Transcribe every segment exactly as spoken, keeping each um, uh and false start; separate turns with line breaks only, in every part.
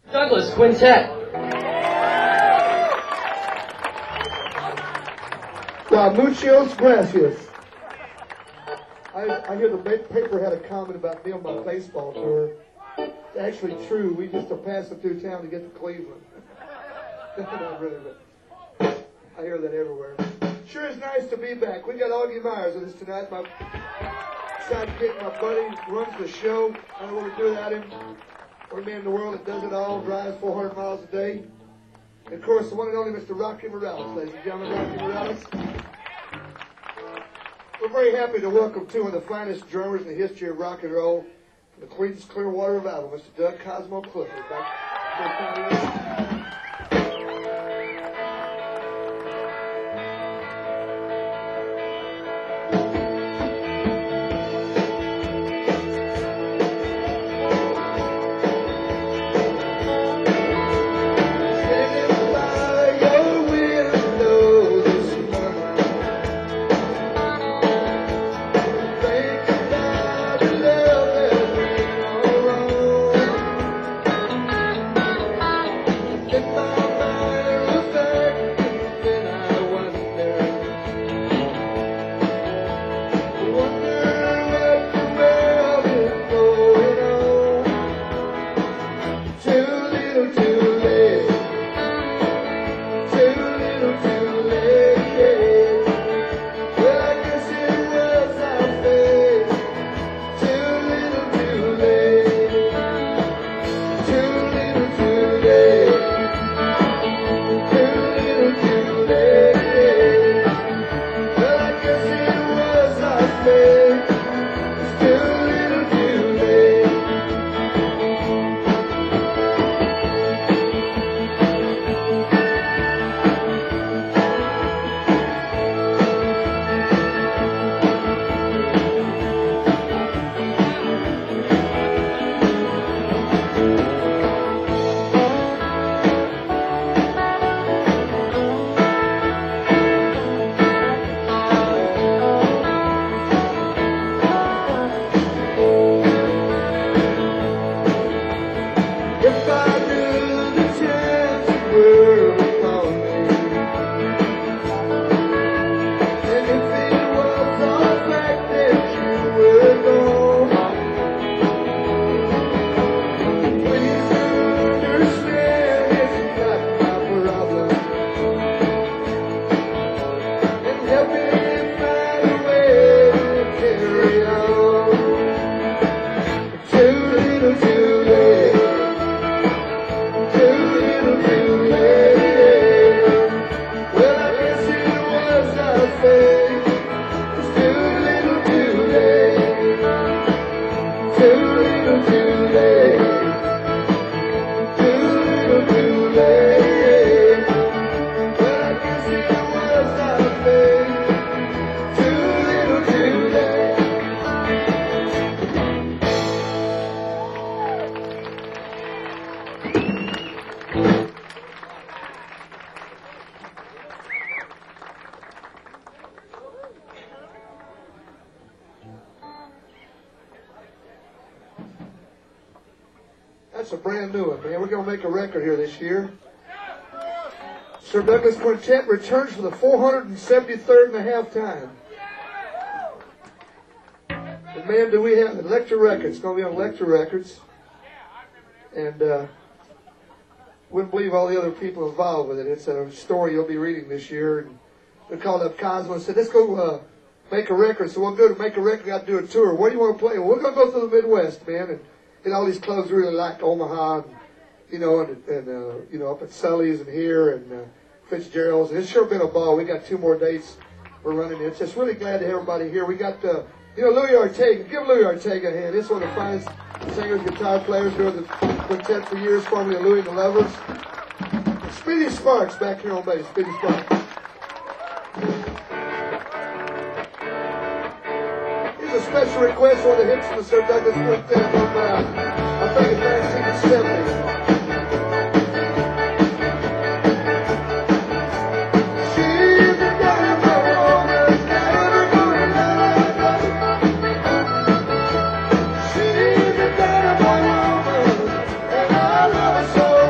Douglas Quintet.
Uh, muchos gracias. I, I hear the paper had a comment about me on my baseball tour. It's actually true. We just are passing through town to get to Cleveland. Not really, but I hear that everywhere. Sure is nice to be back. We got Augie Myers with us tonight. My sidekick, my buddy, runs the show. I don't know what to do without him. One man in the world that does it all, drives four hundred miles a day. And of course, the one and only Mister Rocky Morales, ladies and gentlemen, Rocky Morales. We're very happy to welcome two of the finest drummers in the history of rock and roll, from the Queens Clearwater Revival, Mister Doug Cosmo Clifford. Back That's a brand new one, man. We're going to make a record here this year. Sir Douglas Quintet returns for the four hundred seventy-third and a half time. And man, do we have Elektra Records. It's going to be on Elektra Records. And uh, wouldn't believe all the other people involved with it. It's a story you'll be reading this year. And they called up Cosmo and said, let's go uh, make a record. So we'll go to make a record. Got to do a tour. Where do you want to play? Well, we're going to go through the Midwest, man. And And all these clubs really like Omaha, and, you know, and, and uh, you know, up at Sully's and here and uh, Fitzgerald's. And it's sure been a ball. We got two more dates we're running. It's just really glad to have everybody here. We got, uh, you know, Louis Ortega. Give Louis Ortega a hand. This is one of the finest singers, guitar players, doing the quintet for years, formerly Louis and the Lovers. Speedy Sparks back here on bass. Speedy Sparks. A special request for the hits of the Sir Douglas Quintet from, uh, I think it's nineteen seventy. She's a dynamo woman, and I love her so.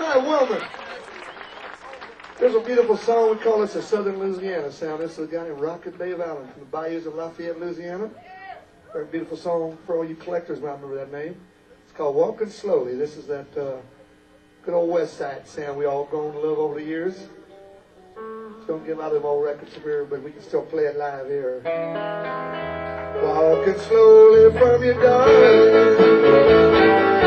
right, Wilman. There's a beautiful song. We call this a Southern Louisiana sound. This is a guy named Rocket Dave Allen from the bayous of Lafayette, Louisiana. Very beautiful song for all you collectors might remember that name. It's called Walking Slowly. This is that uh, good old West Side sound we all grown to love over the years. Just don't get a lot of them old records from here, but we can still play it live here. Walking slowly from your dark.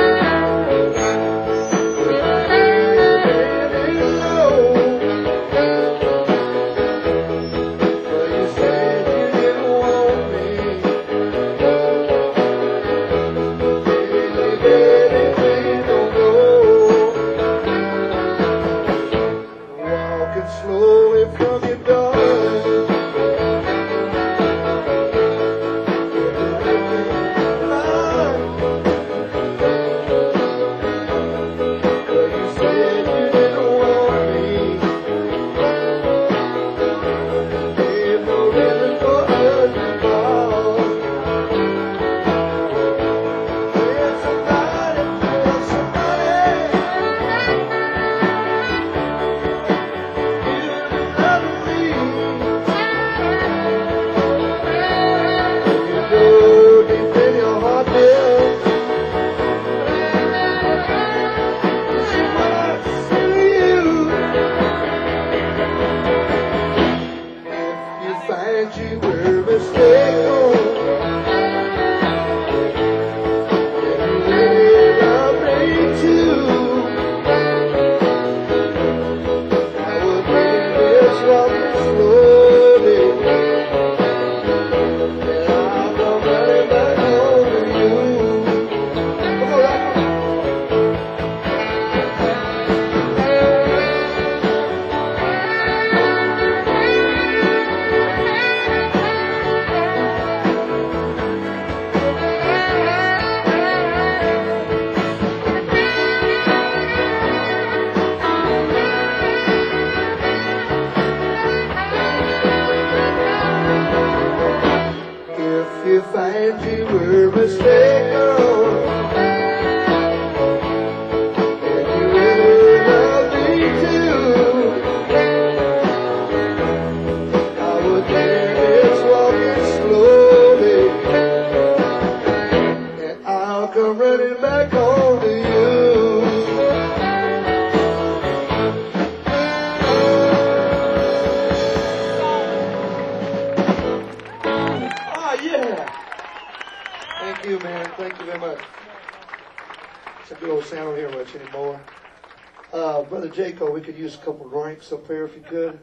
Jaco, we could use a couple of drinks up here if you could.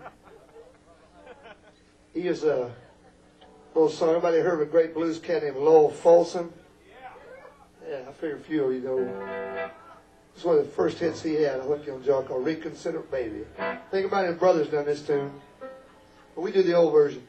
He is a little song. Everybody heard of a great blues cat named Lowell Folsom? Yeah, I figure a few of you know. It's one of the first hits he had. I hope you on Jaw called Reconsider Baby. Think about his brother's done this tune. But we do the old version.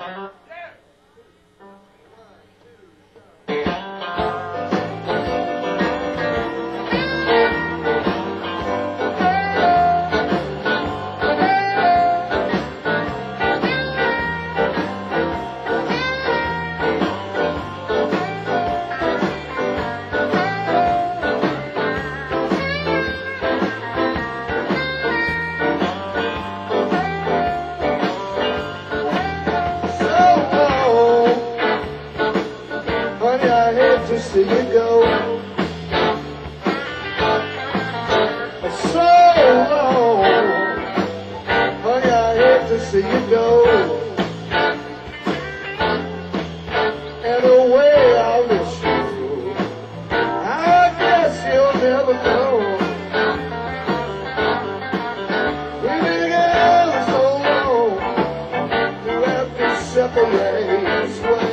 See you go. So long, honey, I hate to see you go. And the way I miss you, I guess you'll never know. We've been together so long, you have to separate this way.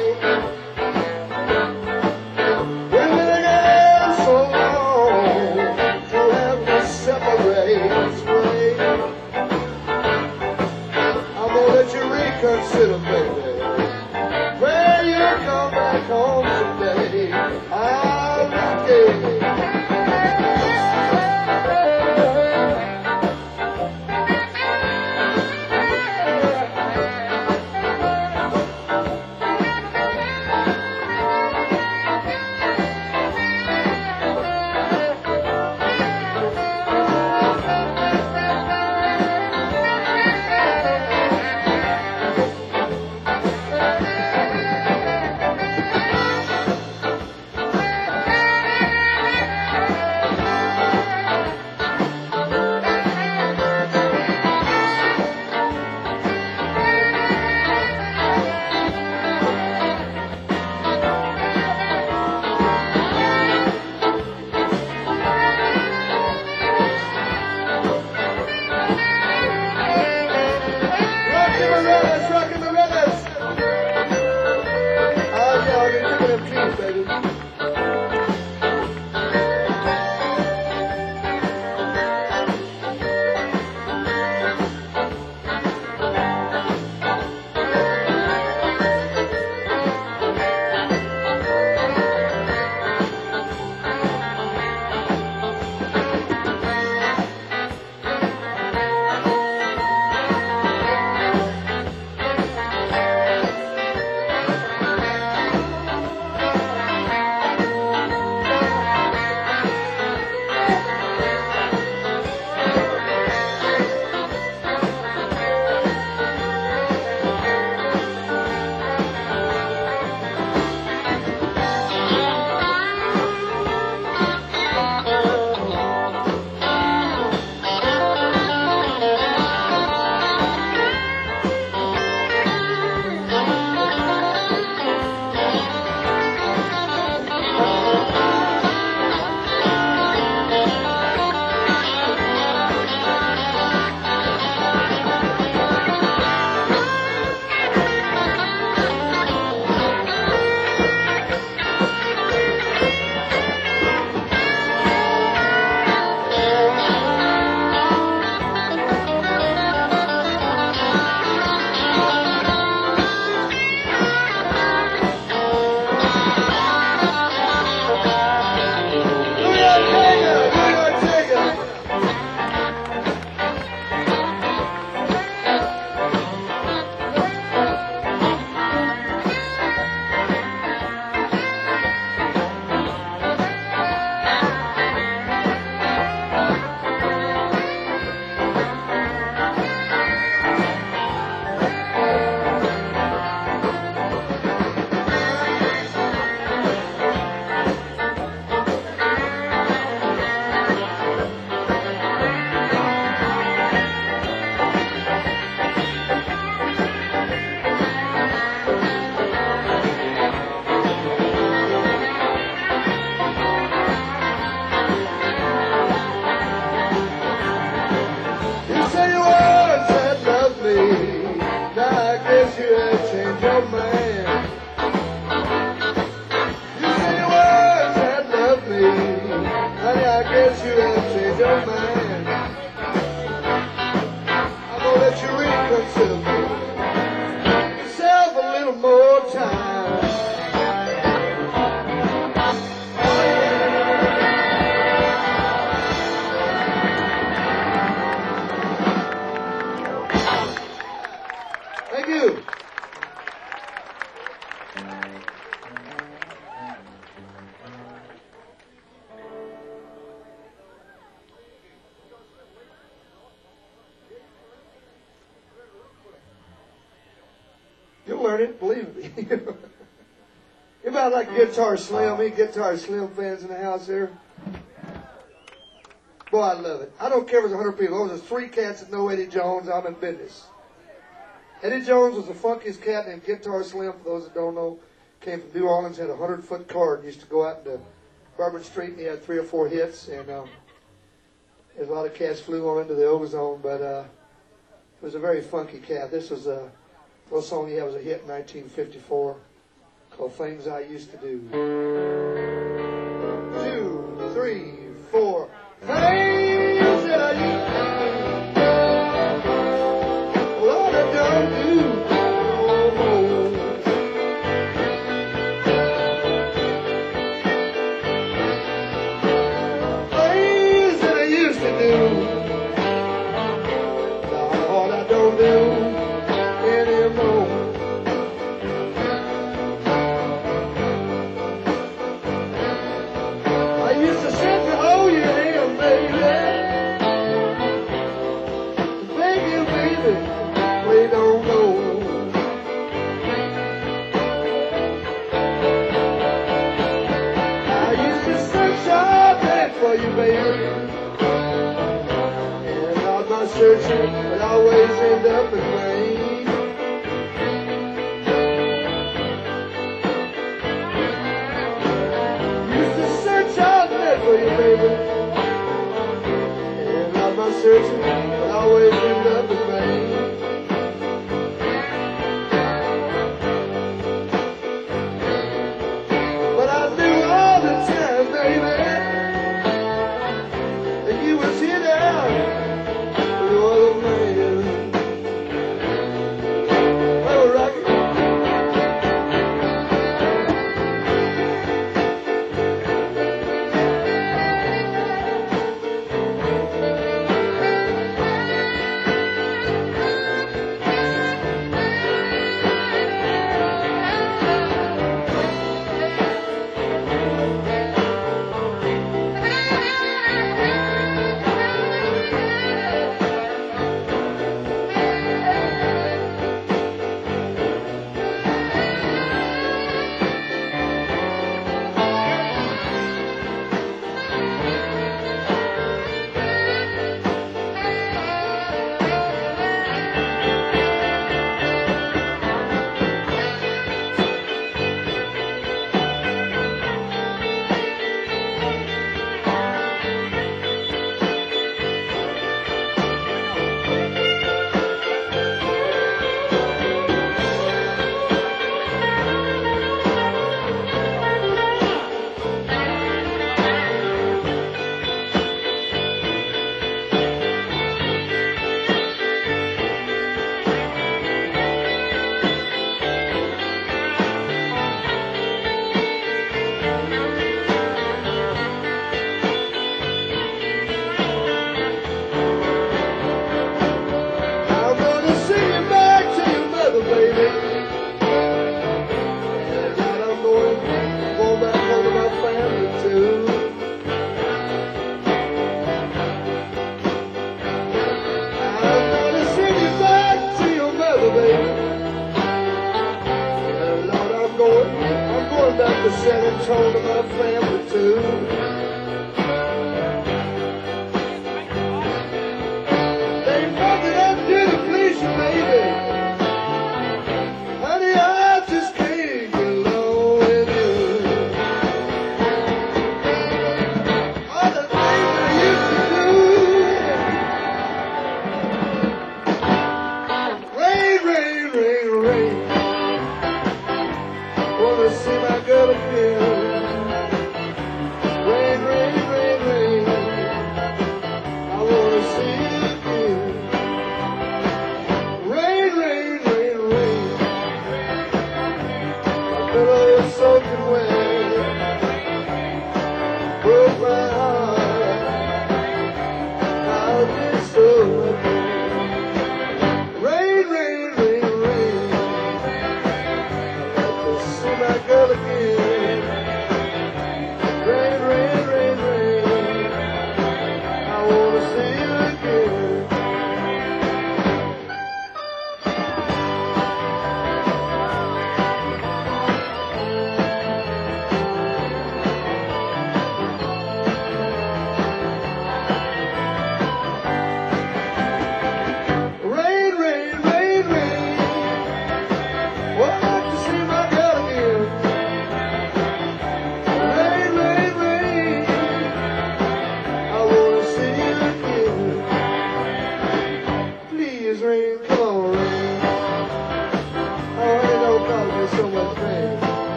Consider, baby, when you come back home someday, I'll be gay. yourself, yourself a little more time. Thank you. You'll learn it, believe me. Anybody like Guitar Slim? Any Guitar Slim fans in the house here? Boy, I love it. I don't care if it's a hundred people. Those are three cats that know Eddie Jones. I'm in business. Eddie Jones was the funkiest cat named Guitar Slim. For those that don't know, came from New Orleans, had a hundred foot cord. Used to go out into Bourbon Street, and he had three or four hits. And um, there's a lot of cats flew on into the ozone, but uh, it was a very funky cat. This was a little song he had was a hit in nineteen fifty-four called "Things I Used to Do." Two, three, four. Things that I used to do, Lord, I don't do no more. Things that I used to do, Lord, I don't do anymore. I used to sit and hold your hand, baby, and beg you, baby, please don't go. I used to search all day for you, baby, and all my searching would always end up in vain. Used to search all day for you, baby, and all my searching would always end up in vain. But I knew all the time, baby, that you was here now with your other man. Oh, Rocky. I'm gonna sing it back to your mother, baby. And God, I'm going, going back home to my family too. I'm gonna sing it back to your mother, baby. And Lord, I'm going, I'm going back to San Antonio to my family too. Ain't nothing I do to please you, baby. Honey, I just can't get along with you. All the things I used to do. Rain, rain, rain, rain. Wanna see my girl again. Rain,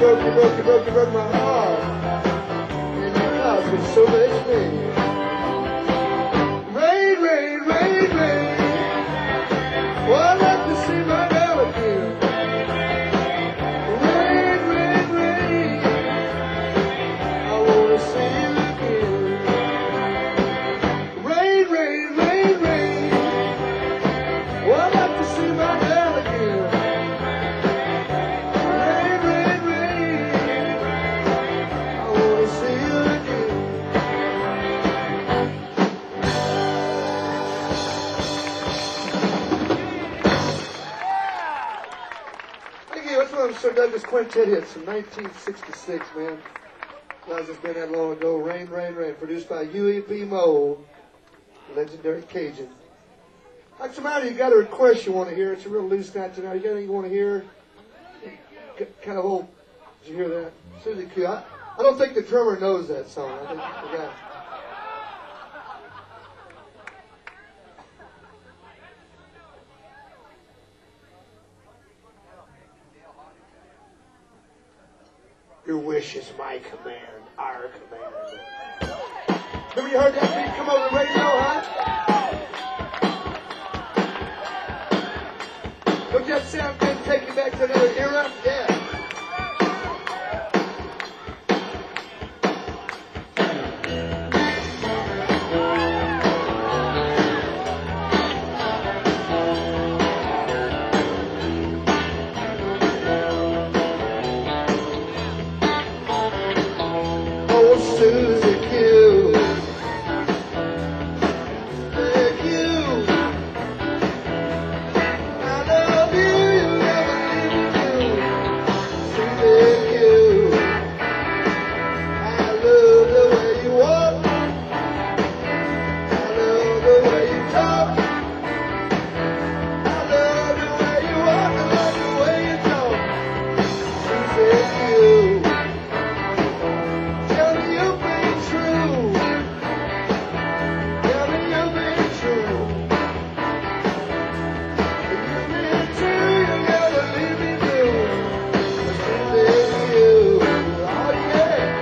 broke, you broke, you broke, you broke my heart. And your house was so much pain. Rain, rain, rain, rain. Oh, I'd like to see my girl again. Rain, rain, rain. I wanna see you again. Rain, rain, rain, rain. Oh, I'd like to see my girl again. Rain, rain, rain. I wanna see you again. Thank you. That's one of the Sir Douglas Quintet hits from nineteen sixty-six, man. Realize it's been that long ago. Rain, Rain, Rain, produced by Huey P. Moe, legendary Cajun. Like somebody, you got a request you want to hear. It's a real loose night tonight. You got anything you want to hear? Kind of old. Did you hear that? Susie Q. I, I don't think the drummer knows that song. I think the guy. Your wish is my command, our command. Remember you heard that beat come over the radio, huh? Don't that sound good? Take you back to another era? Yeah. Oh, Susie Q. Thank you. I love you, you never leave me. Susie Q. I love the way you walk. I love the way you talk. I love the way you walk. I love the way you talk. Susie Q. Tell me you've been true. Tell me you've been true. You've been true. You never leave me blue. Susie Q. Oh yeah.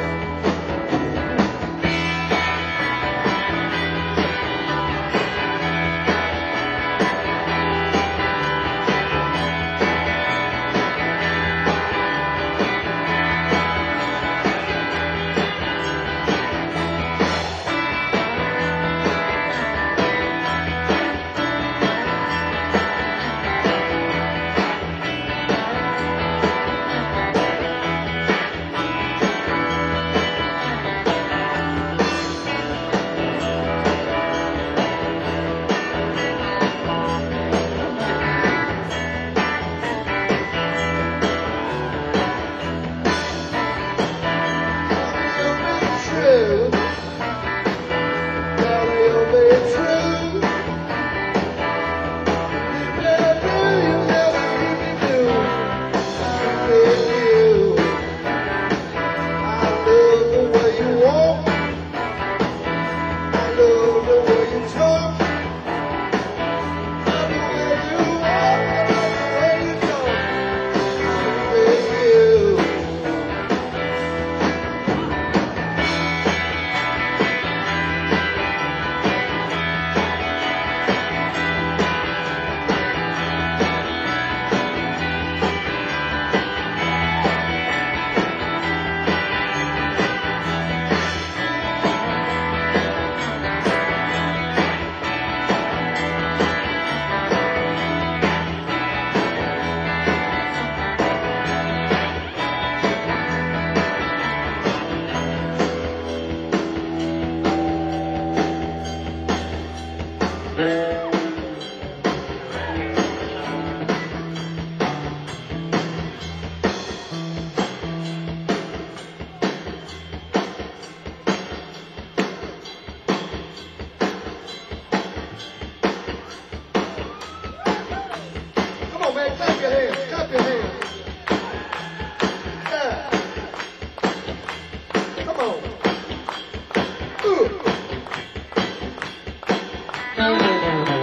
Come on. Ooh.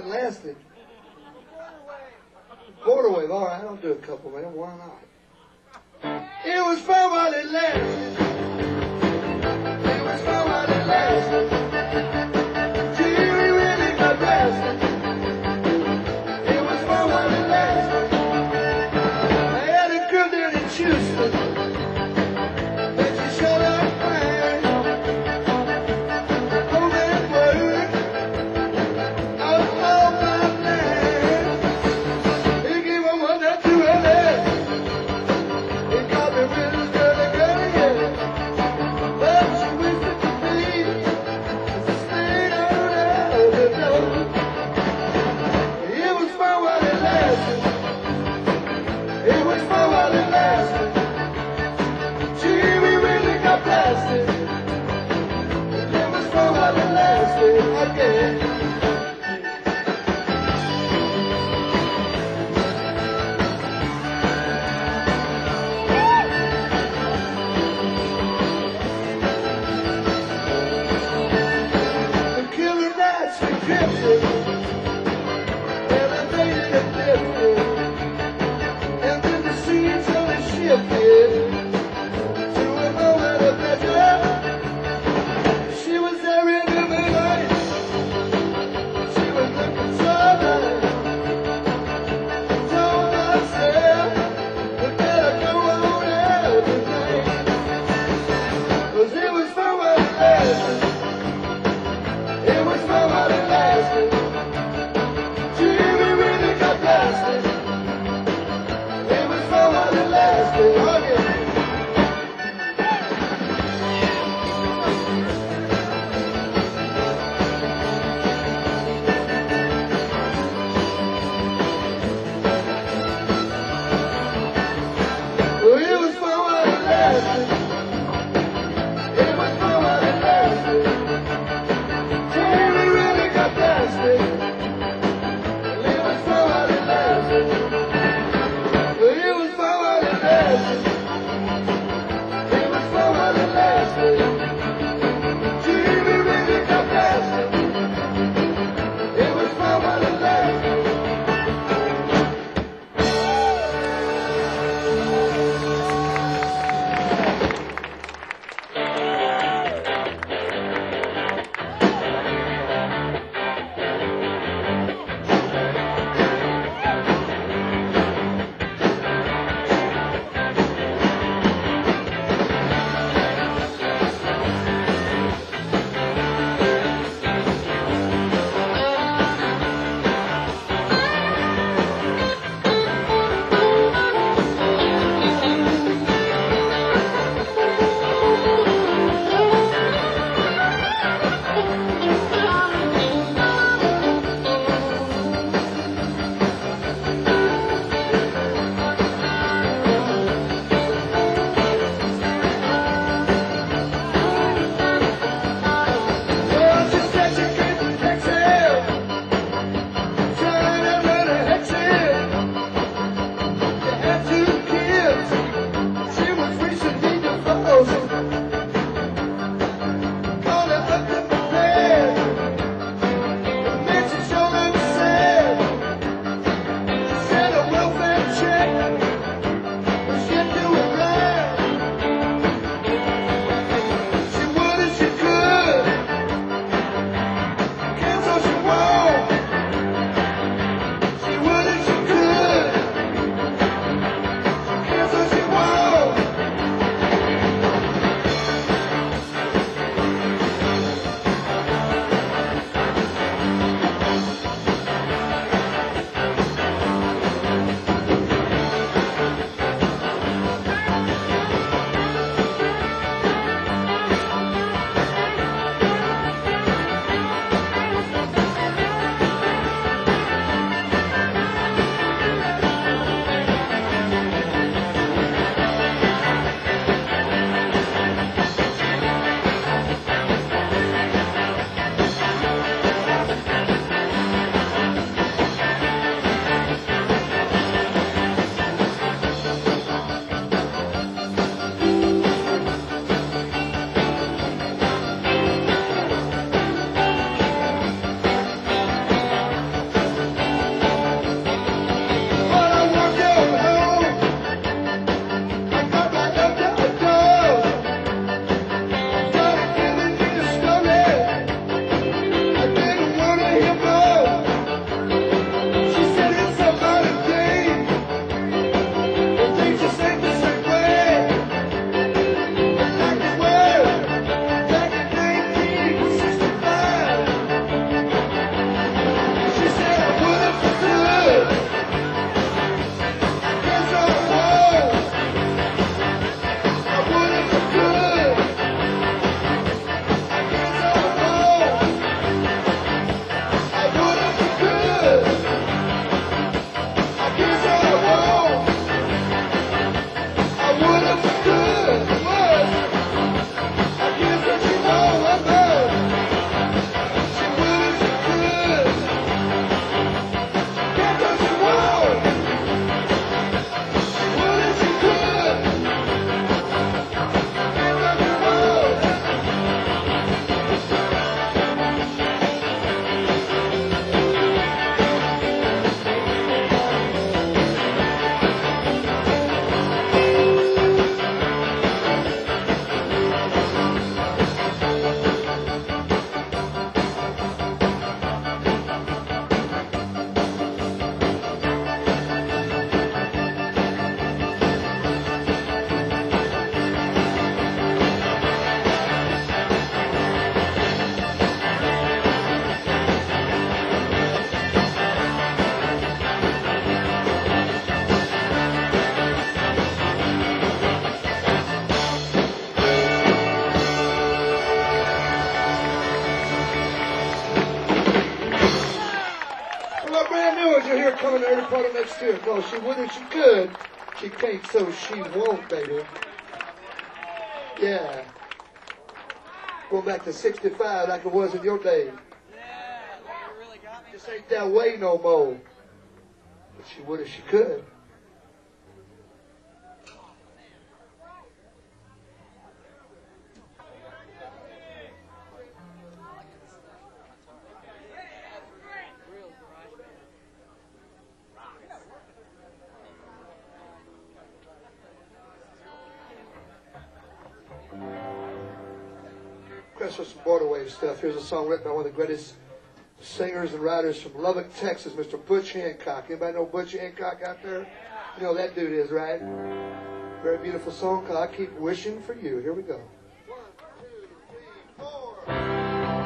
lasted. Quarter wave, all right, I'll do a couple, man. Why not? It was fun while it lasted. It was fun while it lasted. Till we really got blasted. It was fun while it lasted. I had a girl down in Houston. And she shut up crying. Home and work. Out all my land. He gave her one that to her leg. He got me with his girly girly, yeah. But she wished it to me. She stayed on out the door. It was fun while it lasted. It was fun while it lasted. Gee, we really got blasted. It was fun while it lasted again. The killer nights we drifted, elevated and lifted, and then the scenes only shifted to a moment of pleasure. She was there in the moonlight, to it. No, she would if she could. She can't, so she won't, baby. Yeah. Going back to sixty-five like it was in your day. Just ain't that way no more. But she would if she could. For some Borderwave stuff. Here's a song written by one of the greatest singers and writers from Lubbock, Texas, Mister Butch Hancock. Anybody know Butch Hancock out there? You know who that dude is, right? Very beautiful song called I Keep Wishing for You. Here we go. One, two, three, four.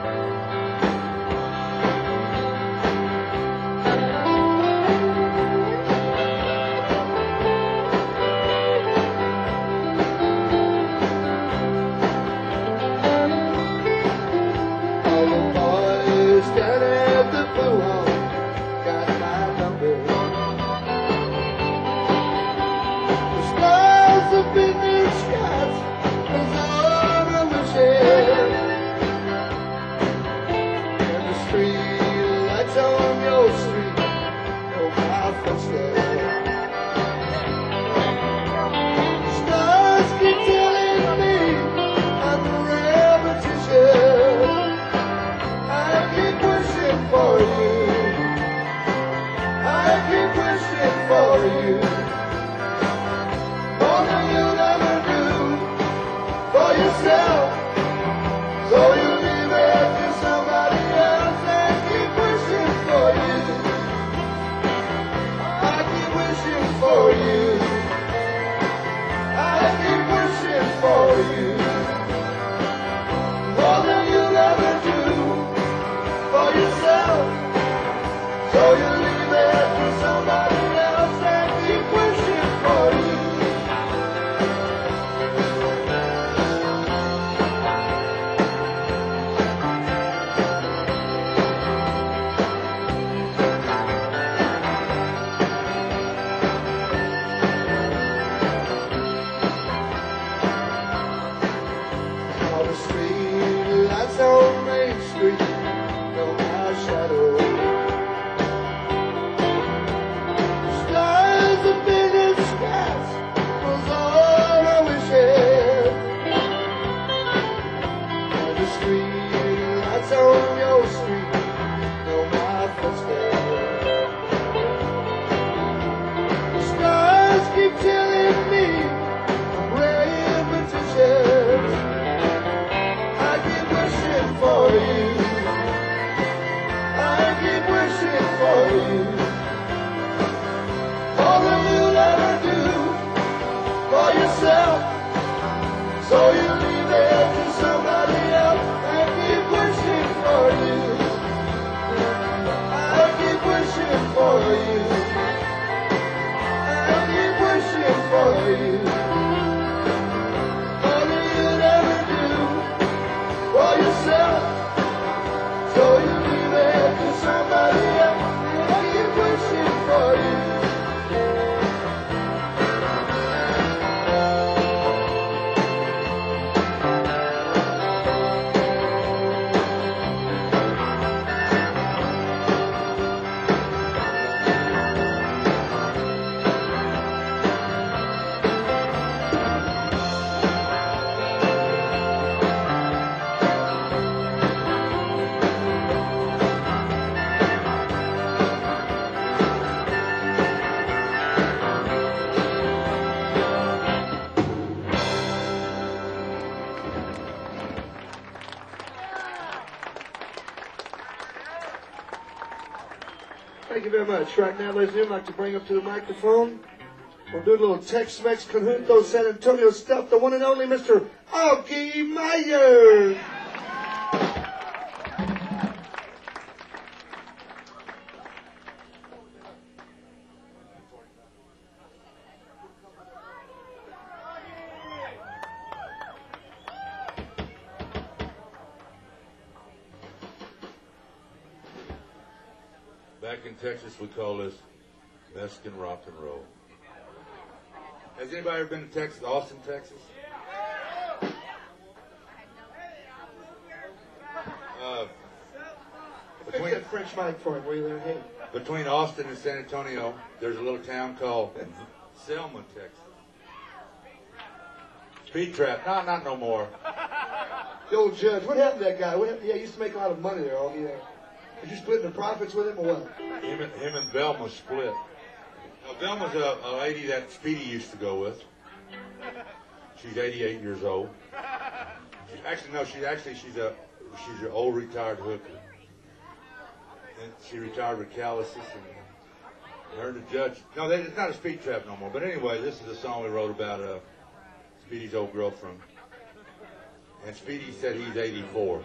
Thank you very much. Right now, ladies and gentlemen, I'd like to bring up to the microphone. We'll do a little Tex-Mex Conjunto San Antonio stuff. The one and only Mister Augie Meyer.
Back in Texas, we call this Mexican rock and roll. Has anybody ever been to Texas, Austin, Texas? Uh,
Between that French mic for him, will you there? Hey.
Between Austin and San Antonio, there's a little town called Selma, Texas. Speed trap. No, not no more.
The old judge. What happened to that guy? What happened? Yeah, he used to make a lot of money there. Oh, yeah. Did you split the profits with him or what?
Him and, him and Velma split. Now, Velma's a, a lady that Speedy used to go with. She's eighty-eight years old. She's, actually, no, she's actually she's a she's an old retired hooker. And she retired with calluses. And her and the judge. No, they, it's not a speed trap no more. But anyway, this is a song we wrote about uh, Speedy's old girlfriend. And Speedy said he's eighty-four.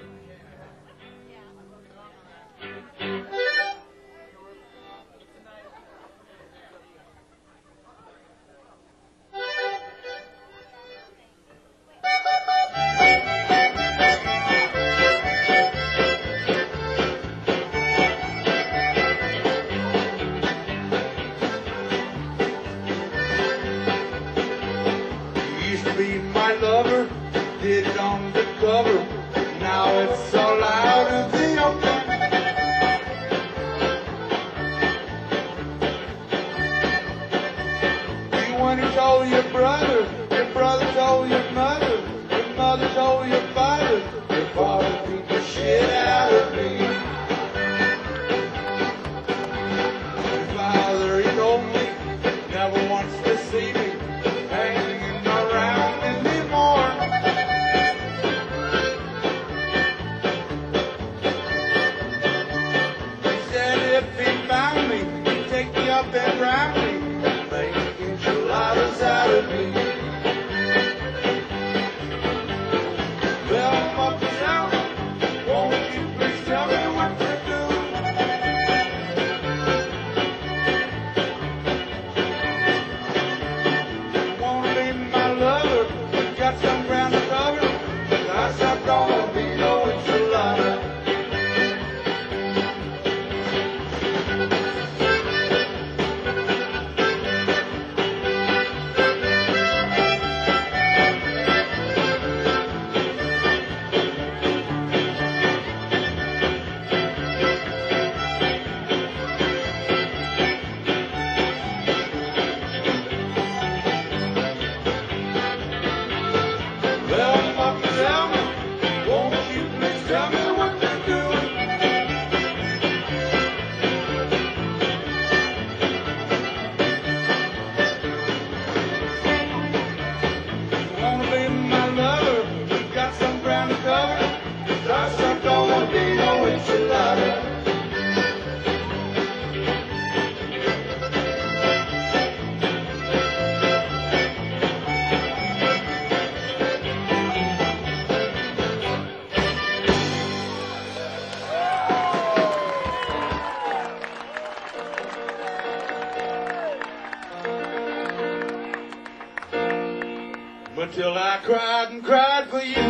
Till I cried and cried for you.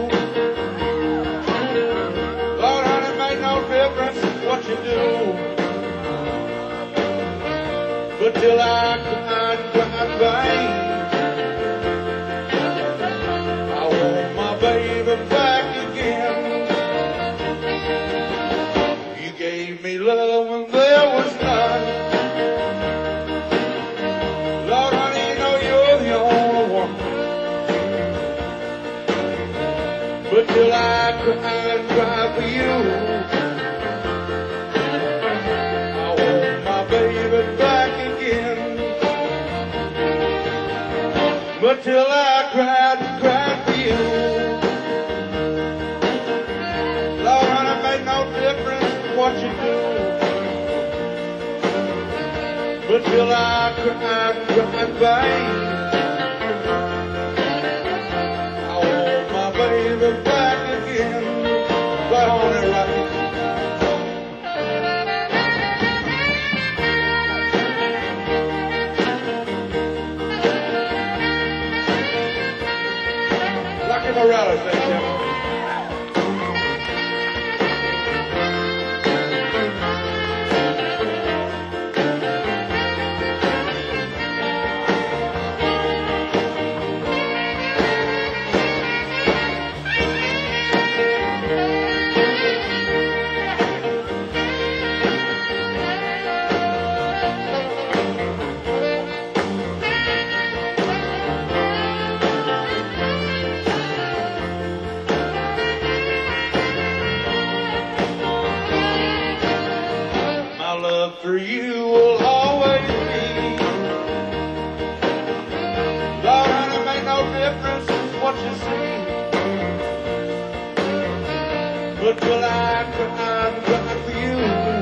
Lord, honey, it made no difference what you do. But till I cried and cried vain, I want my baby back again. You gave me love when there was none. Lord, honey, you know you're the only one. But till I cry and cry for you, I want my baby back again. But till I cried and cried for you, Lord, honey, it made no difference what you do. But till I cried and cried vain, baby back again, right on it, right. Rocky Morales, ladies and gentlemen. to see. But will I cry and cry for you?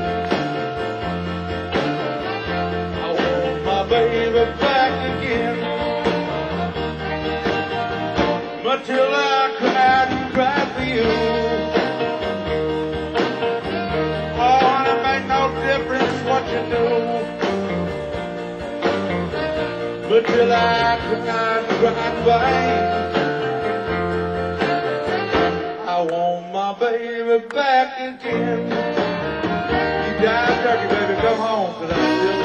I want my baby back again. But till I cried and cried for you. Oh, and it make no difference what you do. But till I cried and cried, babe, I want my baby back again. You died turkey, baby, come home, cause I still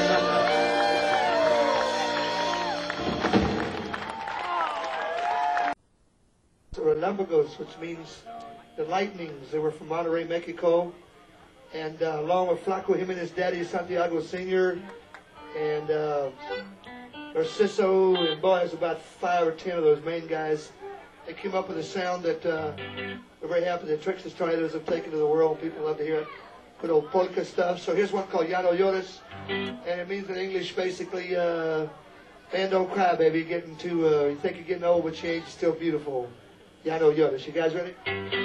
love you.
So Relámpagos, which means the lightnings. They were from Monterrey, Mexico. And uh, along with Flaco, him and his daddy, Santiago Senior, and uh, Narciso, and boy, there's about five or ten of those main guys. They came up with a sound that uh, we're very happy that Trixie Striders have taken to the world. People love to hear it. Good old polka stuff. So here's one called Ya No Llores, and it means in English basically, uh, man, don't cry, baby. Getting too, uh, you think you're getting old, but you ain't, still beautiful. Ya No Llores. You guys ready?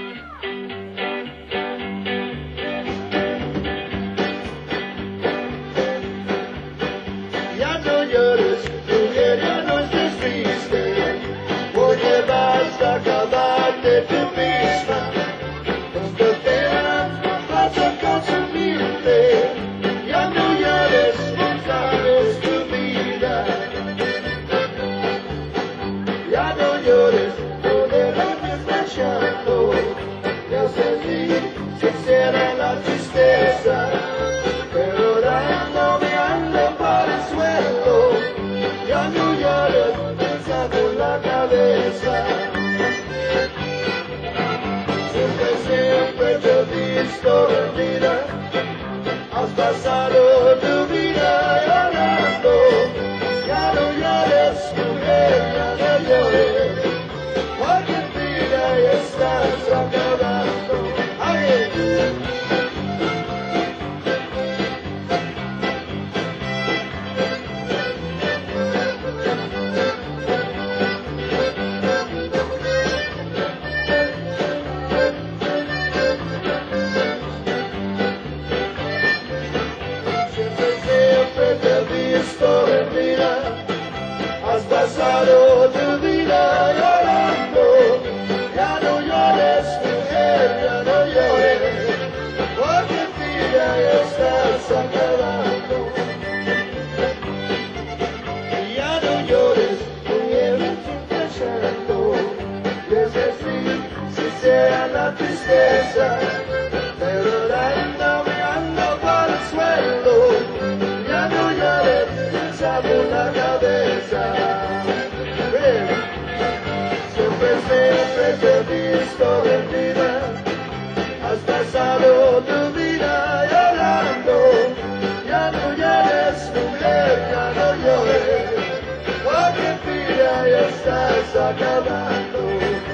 Ya no llores, mujer, ya no estés triste, porque vas a acabarte tú misma. Esta pena vas a consumirte. Ya no llores, sabes tu vida. Ya no llores, no derrames más llanto. Ya sé si sincera la tristeza, pero dándome ando por el suelo. Ya no llores, pensando en la cabeza. Siempre, siempre te he visto perdida. Has pasado tu vida llorando. Ya no llores, mujer, ya no llores, porque en vida ya estás acabando. ¡Ay! Has pasado tu vida llorando. Ya no llores, mujer, ya no llores, porque en vida ya estás acabando. Ya no llores, mujer, sin llanto. Desde sí, sincera la tristeza, pero dándome ando por el suelo. Ya no llores, pensando en la cabeza. Siempre, siempre te he visto perdida. Has pasado tu vida llorando. Ya no llores, mujer, ya no llores, porque en vida ya estás acabando.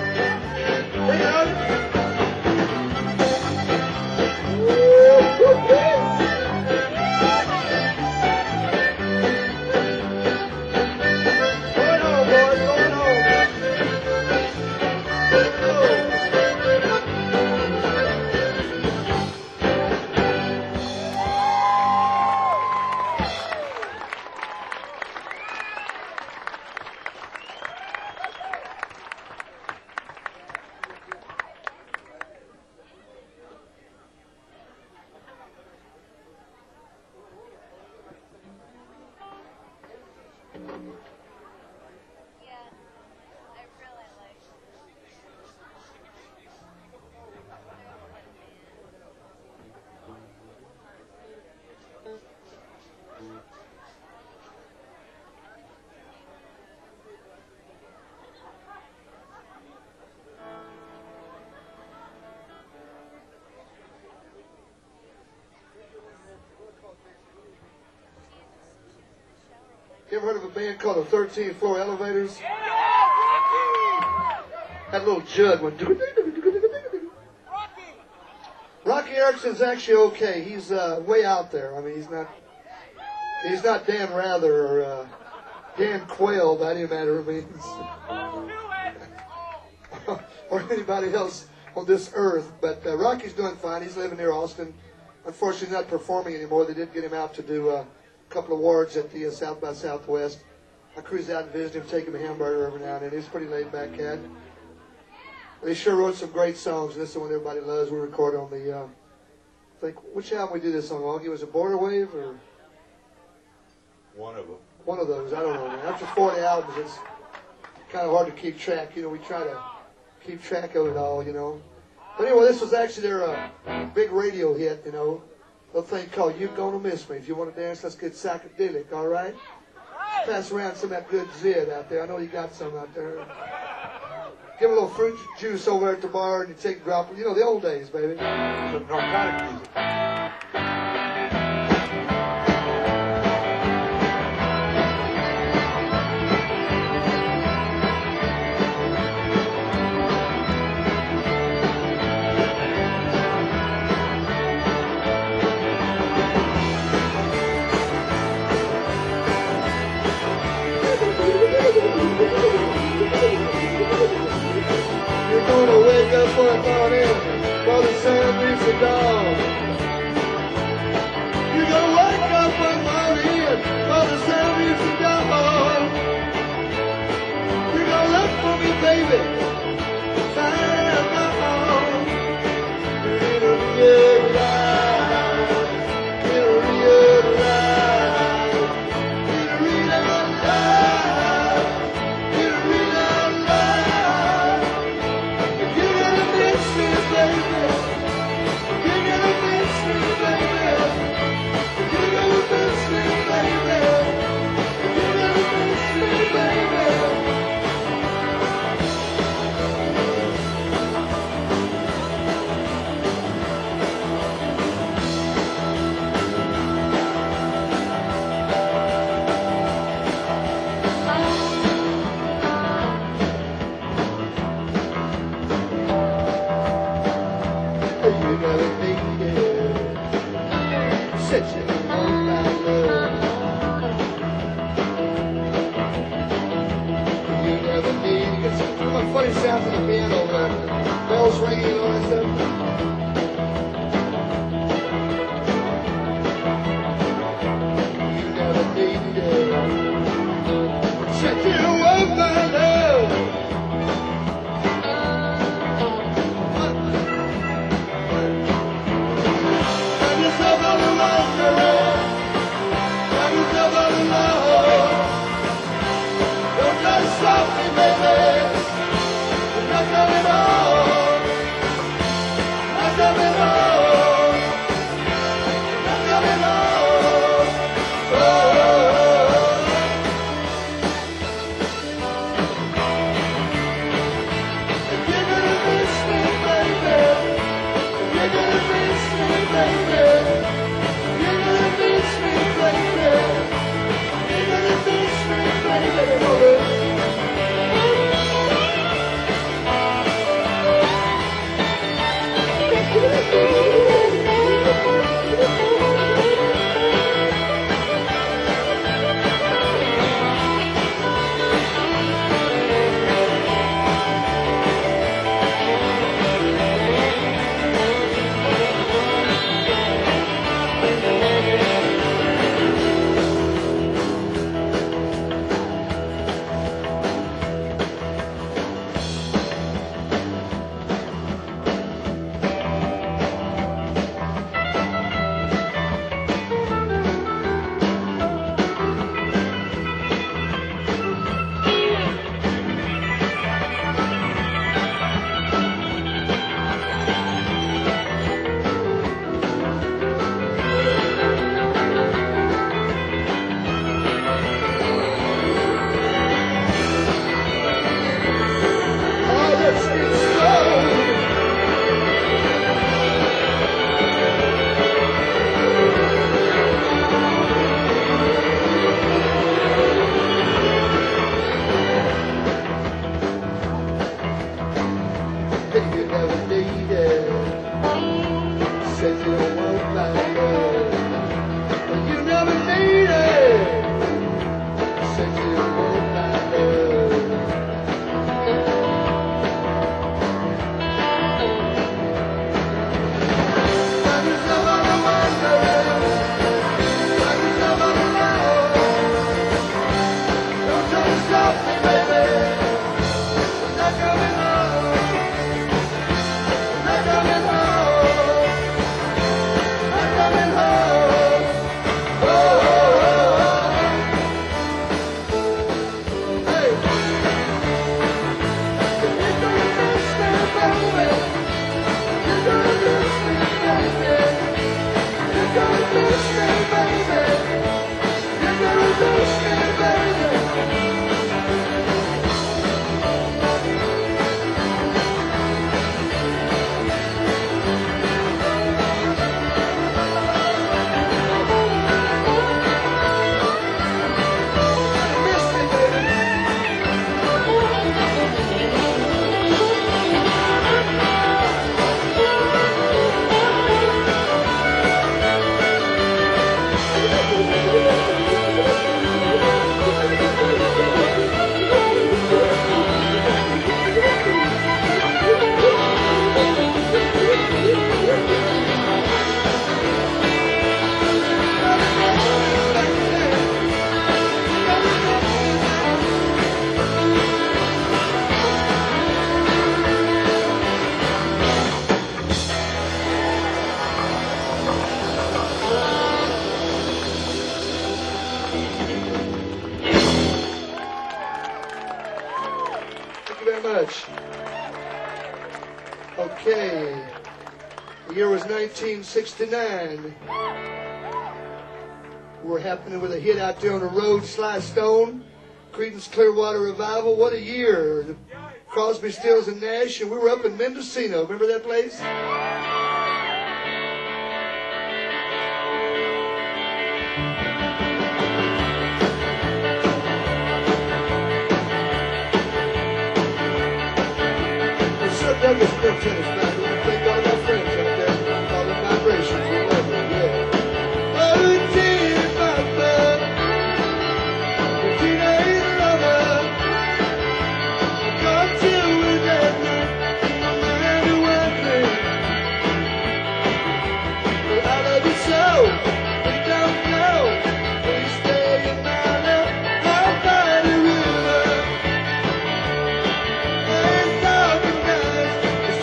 You ever heard of a band called the thirteenth Floor Elevators? Yeah, Rocky! That little jug went. Rocky! Rocky Erickson's actually okay. He's uh, way out there. I mean, he's not. He's not Dan Rather or uh, Dan Quayle by any matter of means. or anybody else on this earth. But uh, Rocky's doing fine. He's living near Austin. Unfortunately, he's not performing anymore. They did get him out to do uh, a couple of awards at the uh, South by Southwest. I cruise out and visit him, take him a hamburger every now and then. He's a pretty laid-back cat. They sure wrote some great songs. This is the one everybody loves. We record on the, uh, I think, which album we do this on, Augie? Was it Border Wave or?
One of them.
One of those. I don't know, man. After forty albums, it's kind of hard to keep track. You know, we try to keep track of it all, you know. But anyway, this was actually their uh, big radio hit, you know. A little thing called You Gonna Miss Me. If you want to dance, let's get psychedelic, all right? Pass around some of that good Zid out there. I know you got some out there. Give a little fruit juice over at the bar and you take a drop. You know, the old days, baby.
Some narcotic music.
You're gonna wake up one morning while the sun meets the dawn. You're gonna wake up one morning while the sun meets the dawn. You're gonna look for me, baby. Find my home. It'll realize. It'll realize. It'll realize. It'll realize. You're gonna miss me, baby. You're gonna miss me, baby. You're gonna miss me, baby. You're gonna miss me, baby. You never need it. Said you don't want my love. You never need it. It's my funny sounds in the piano there. Bells ringing on and stuff. You never need it. Said you don't want my love. Have yourself all alone, girl. Have yourself all alone. Don't just stop me, baby. You're not coming home. Not coming home. Not coming home. Oh. You're gonna miss me, baby. You're gonna miss me, baby. You're gonna miss me, baby. You're gonna miss me, baby. Oh, let's get started. Hey, you never need it. Said you don't want my love. But you never need it. Said you don't want my love. very much. Okay. The year was nineteen sixty-nine. We're happening with a hit out there on the road, Sly Stone, Creedence Clearwater Revival. What a year. The Crosby, Stills, and Nash, and we were up in Mendocino. Remember that place? Douglas Cook tennis band. We want to thank all of our friends out there. All the vibrations. We love them. Yeah. Oh, dear mama, the teenage lover, come to with that no matter what thing. But I love you so. We don't know. Please stay in my love. I'll find a river. And talking nice.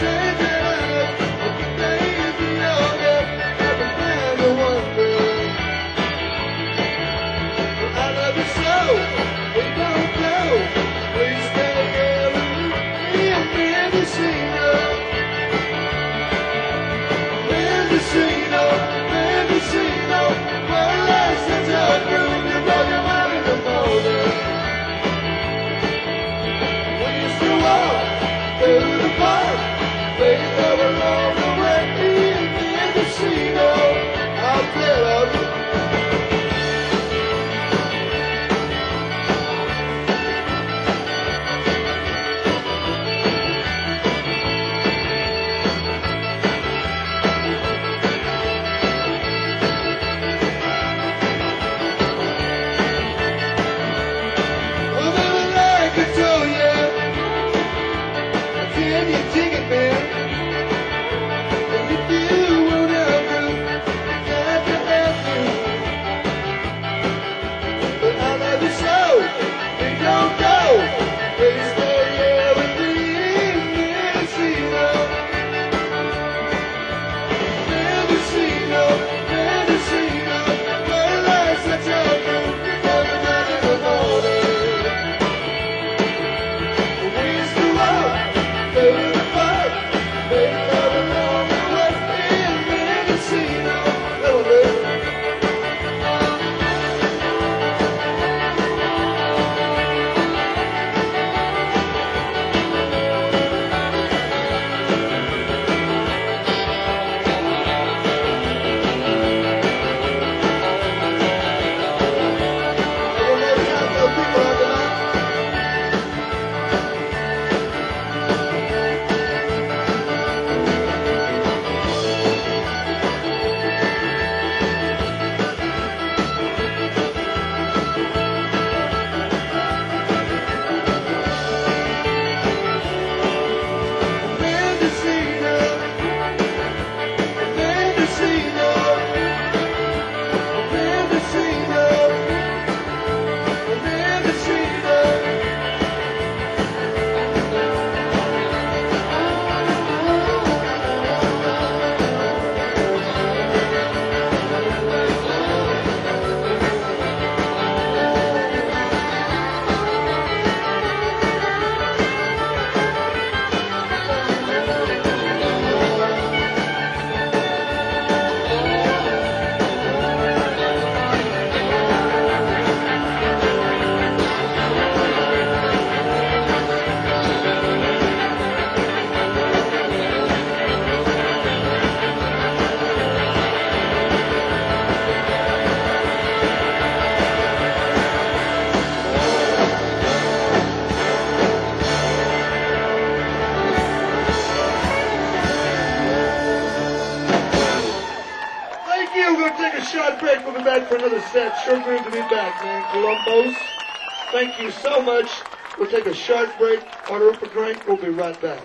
Short break. We'll be back for another set. Sure good to be back, man. Columbus, thank you so much. We'll take a short break, order up a drink. We'll be right back.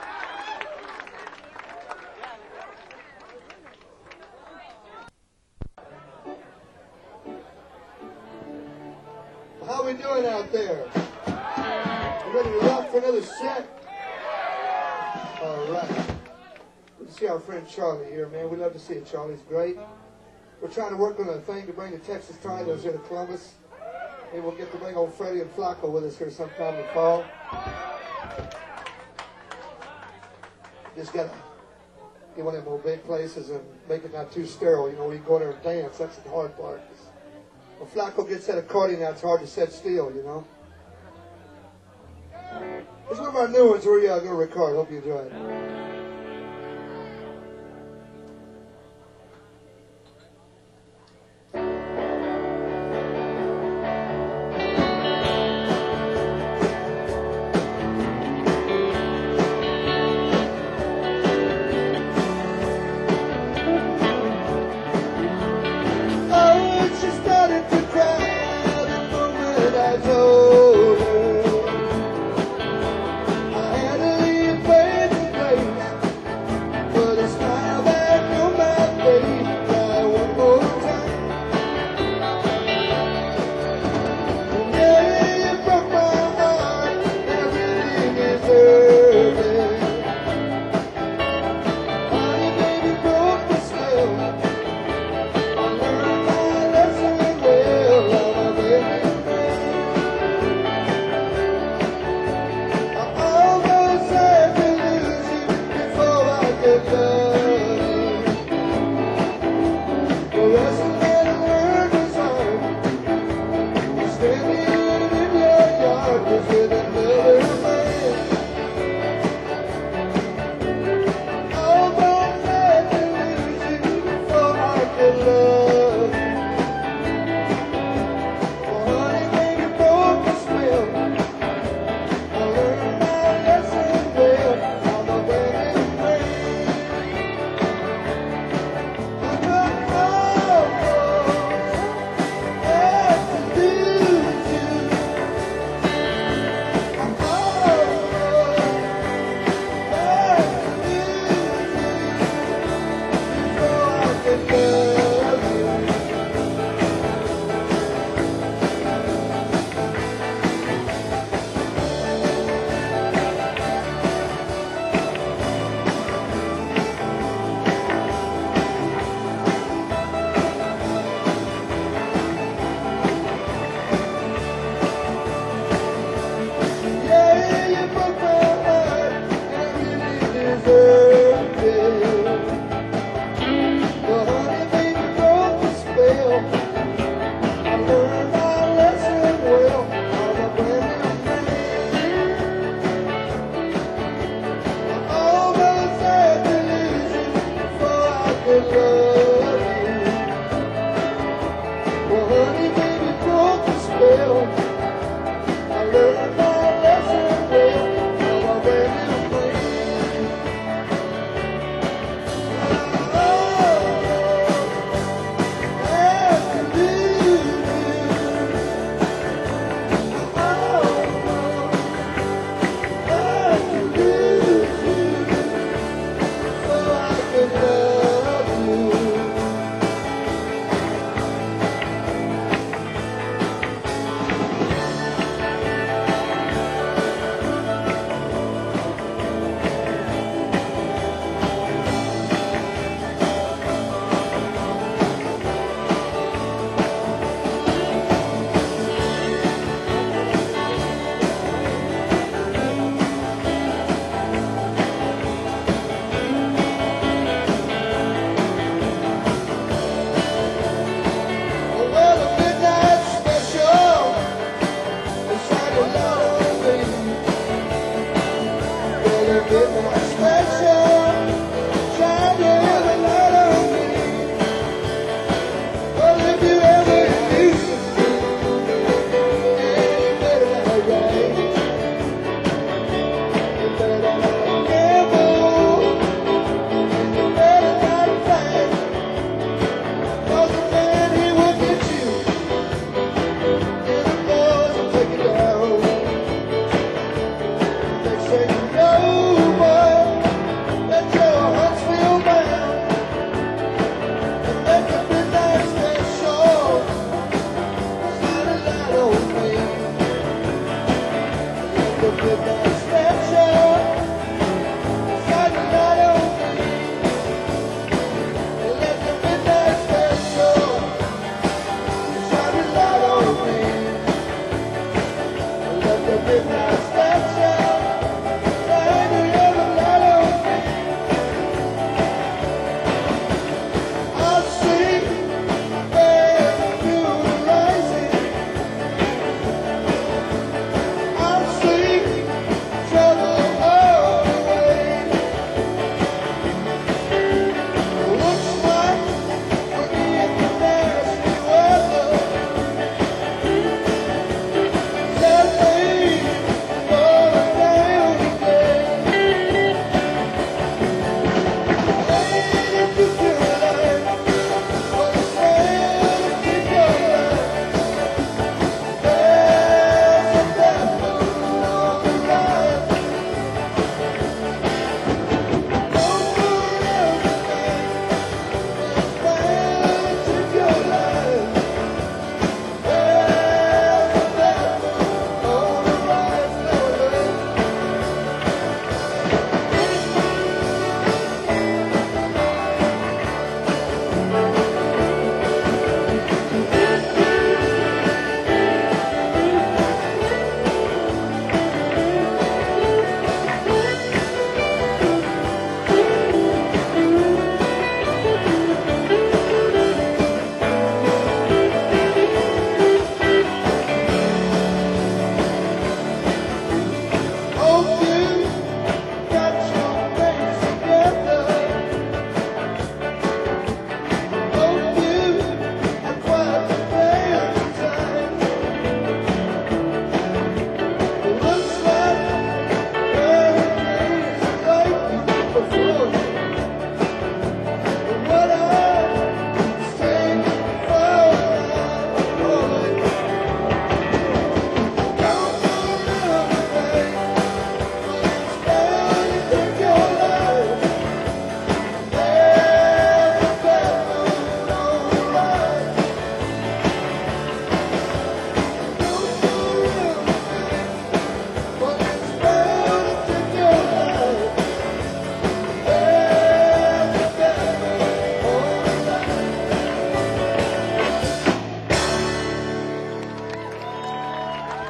How we doing out there? You ready to rock for another set? All right. Good to see our friend Charlie here, man. We love to see it. Charlie's great. We're trying to work on a thing to bring the Texas Tornadoes here to Columbus. Maybe we'll get to bring old Freddie and Flacco with us here sometime in the fall. Just gotta get one of them old big places and make it not too sterile. You know, we can go there and dance. That's the hard part. When Flacco gets that accordion out, it's hard to set still, you know. It's one of our new ones. We're uh, going to record. Hope you enjoy it.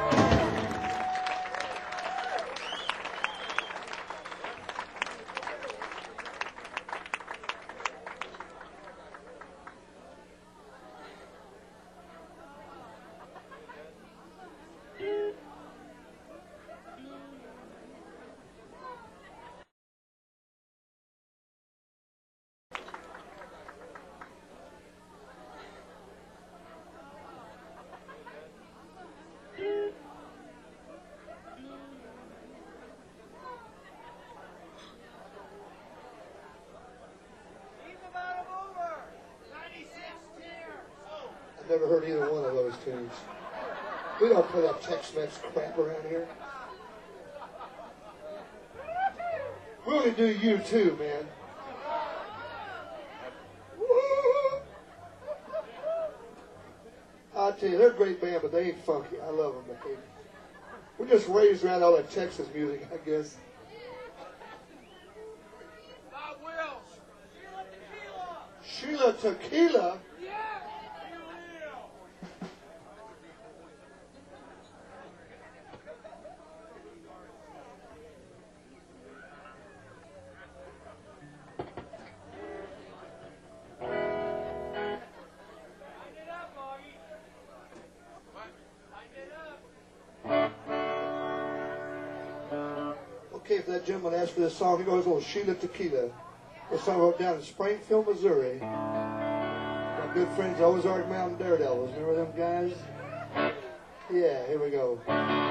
Never heard either one of those tunes. We don't play that Tex-Mex crap around here. We only do U two, man. Woo! I'll tell you, they're a great band, but they ain't funky. I love them. But they, we're just raised around all that Texas music, I guess.
Bob Wills.
Sheila Tequila. Okay, if that gentleman asked for this song, he goes a little Sheila Tequila. This song I wrote down in Springfield, Missouri. My good friends, Ozark Mountain Daredevils. Remember them guys? Yeah, here we go.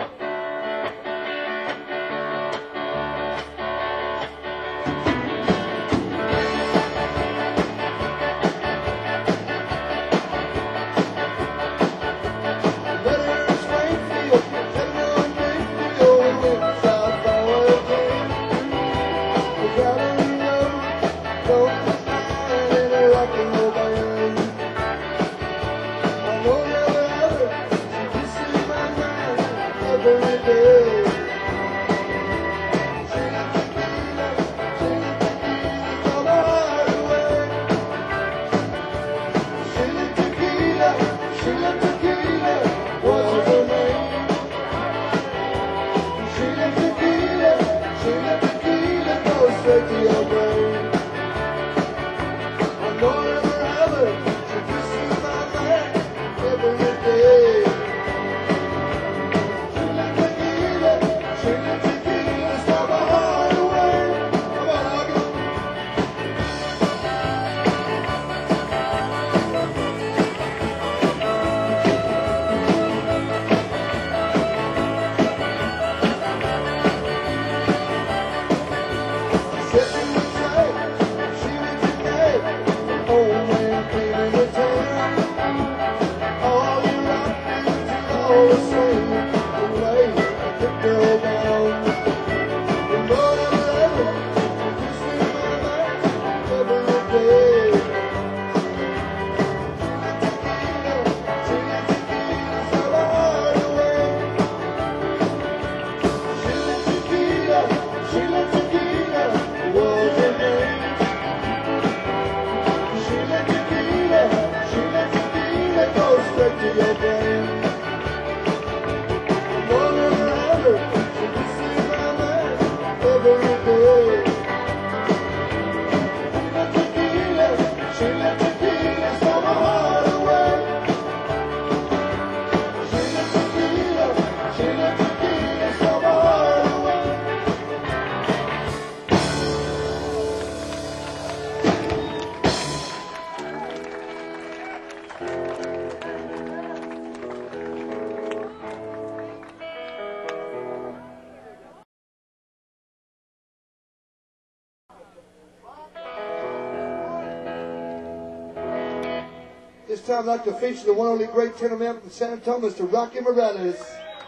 This time I'd like to feature the one only great tenor man from San Antonio, Mister Rocky Morales.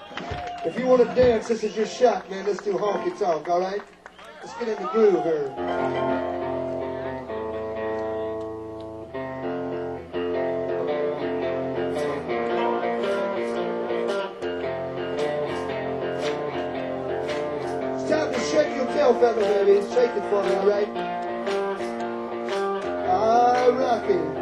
If you want to dance, this is your shot, man. Let's do honky tonk, all right? Let's get in the groove here. It's time to shake your tail feather, baby. Shake it for me, all right? Ah, Rocky.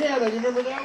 Hannah. You remember that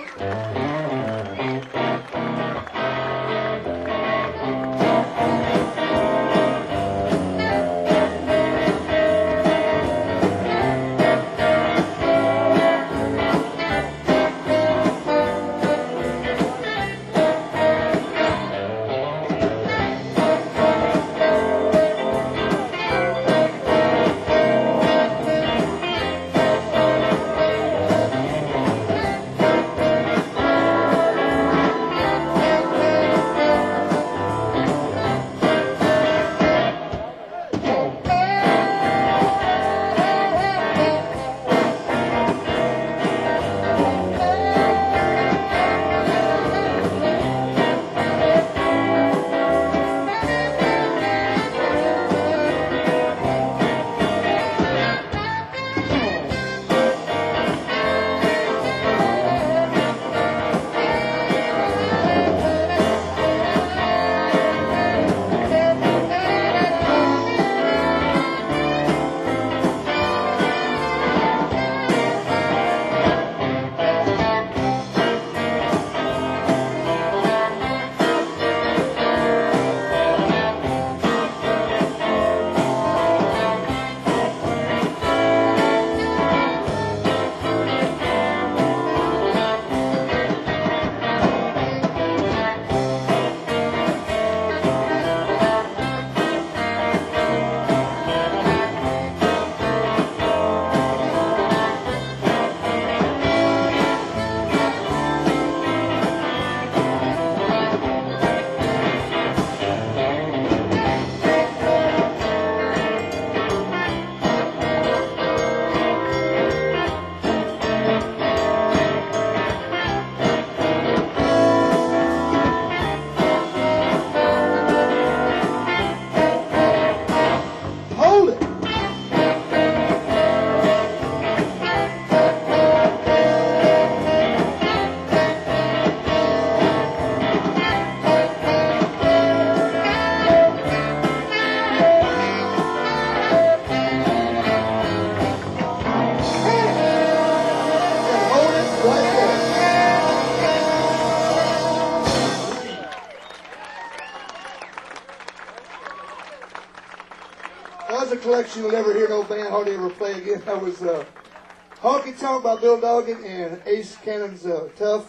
was a collection you'll never hear no band hardly ever play again. That was uh, Honky Tonk by Bill Doggett and Ace Cannon's uh, Tough.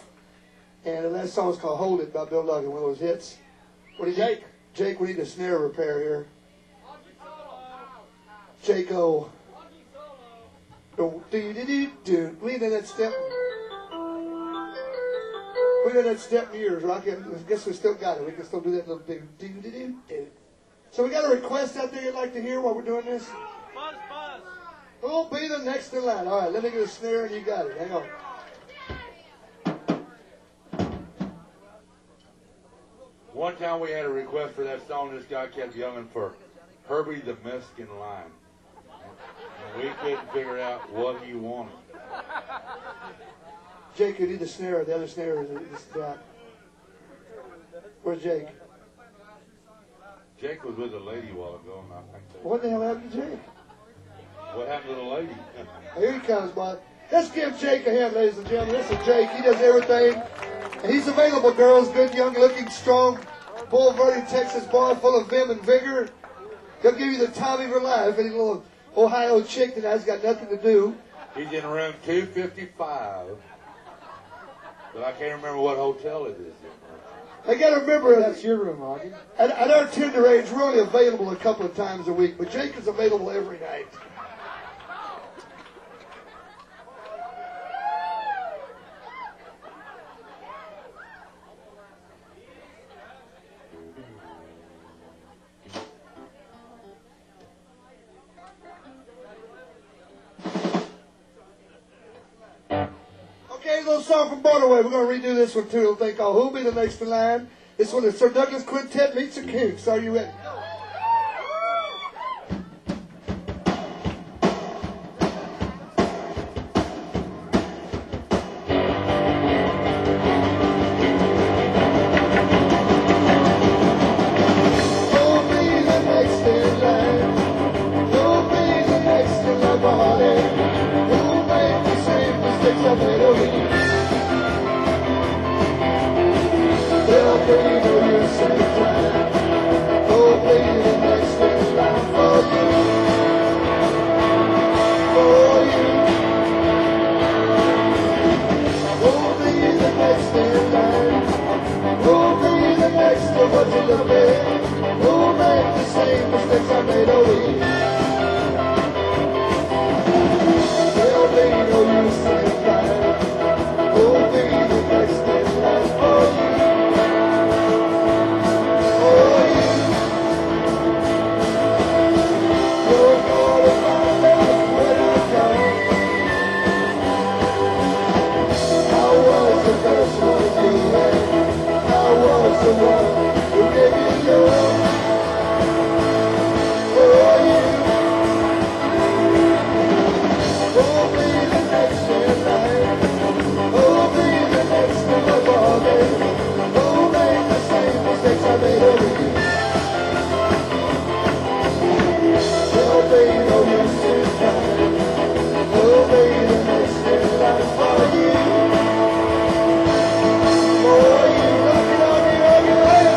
And that song was called Hold It by Bill Doggett, one of those hits. What do you Jake? Jake, we need a snare repair here. Jake O. Do do do do do. We did that step. We did that step in years, right? I guess we still got it. We can still do that little do do do do do. So we got a request out there you'd like to hear while we're doing this?
Buzz, buzz.
Who'll be the next in line? All right, let me get a snare and you got it. Hang on.
One time we had a request for that song. This guy kept yelling for Herbie the Mexican Lion. And we couldn't figure out what he wanted.
Jake, you need the snare. The other snare is this guy. Where's Jake?
Jake was with a lady a while ago, and I think that...
What the hell happened to Jake?
What happened to the lady?
Here he comes, bud. Let's give Jake a hand, ladies and gentlemen. This is Jake. He does everything. And he's available, girls. Good, young-looking, strong, bull-verded Texas bar full of vim and vigor. He'll give you the time of your life. Any little Ohio chick that has got nothing to do.
He's in room two fifty-five. But I can't remember what hotel it is.
I got to remember,
That's your room, Augie.
at, at our tender age, we're only available a couple of times a week, but Jake is available every night. Okay, a little song from Borderway. We're going to redo this one too. A little thing called Who'll Be the Next in Line. This one is Sir Douglas Quintet meets the Kooks. Are you ready? Who'll be the next in line? Who'll be the next in line, buddy? Who'll make the same mistakes I've made? same mistakes I made over you. There'll be no use in crying. Who'll be the next in line for you? For you. You're gonna find out when I'm gone. I was the first one you had. I was the one who gave you love. For you. Who'll be the next in line? Who'll be the next in the ballgame? Who'll make the same mistakes I made over you? There'll be no use in trying. Who'll be the next in line for you? For you, look it on me, on your head.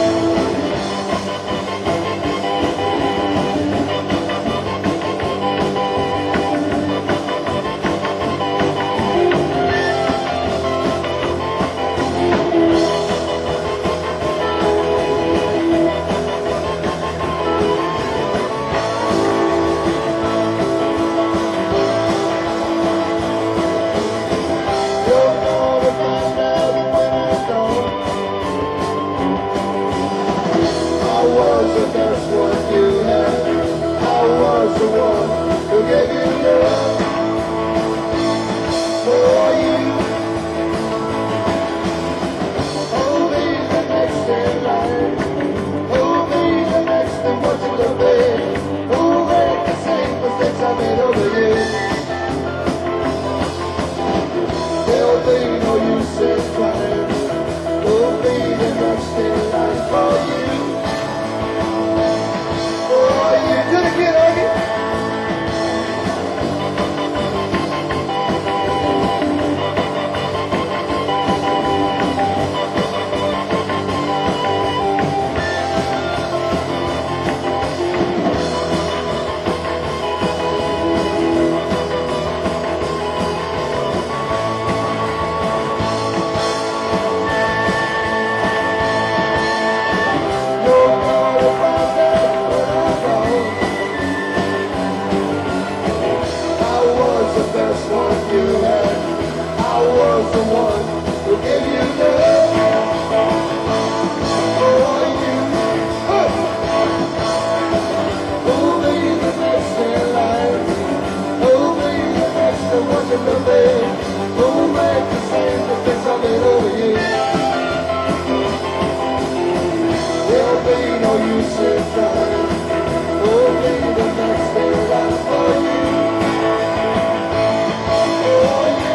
You're gonna find out when I'm gone. I was the best one you had. I was the one who gave you love. For you. Who'll be the next in line? Who'll be the next in what you love me? Who'll make the same mistakes I made over you? There'll be no use in crying. Who'll be the next in line for you? For you. Do it again, Augie. You're gonna find out when I'm gone. I was the best one you had. I was the one who gave you love. For you. Huh. Who'll be the next in line? Who'll be the next to watch it love me? Who'll make the same mistakes I made over you? There'll be no use in trying. Who'll be the next in line for you? For you.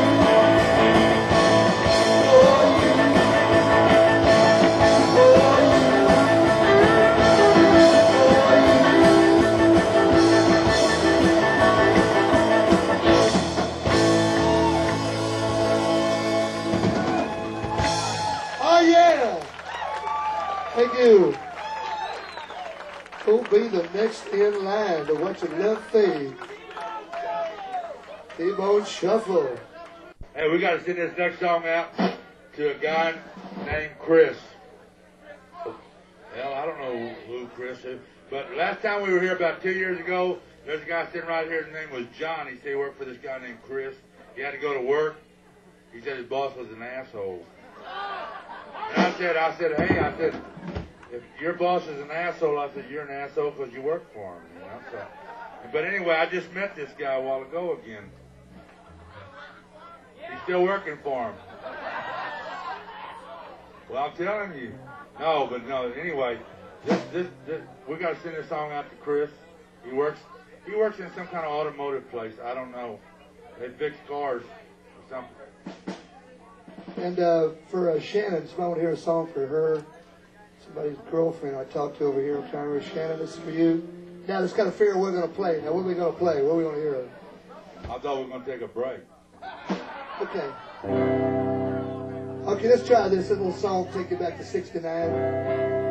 For you. For you. Oh yeah! Thank you. Who'll be the next in line to watch a left fade? T-Bone Shuffle.
Hey, we got to send this next song out to a guy named Chris. Well, I don't know who Chris is, but last time we were here about two years ago, there's a guy sitting right here. His name was John. He said he worked for this guy named Chris. He had to go to work. He said his boss was an asshole. And I said, I said, hey, I said, if your boss is an asshole, I said, you're an asshole because you work for him. You know? So, but anyway, I just met this guy a while ago again. He's still working for him. Well, I'm telling you. No, but no, anyway, this, this, this, we got to send this song out to Chris. He works, he works in some kind of automotive place. I don't know. They fix cars or something.
And uh, for uh, Shannon, somebody want to hear a song for her. Somebody's girlfriend I talked to over here. I'm trying to remember. Shannon, this is for you. Now, let's kind of figure out what we're going to play. Now, what are we going to play? What are we going to hear?
I thought we were going to take a break.
Okay. Okay, let's try this. This little song take you back to sixty-nine.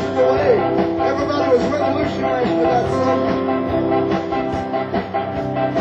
Everybody was revolutionized for that song.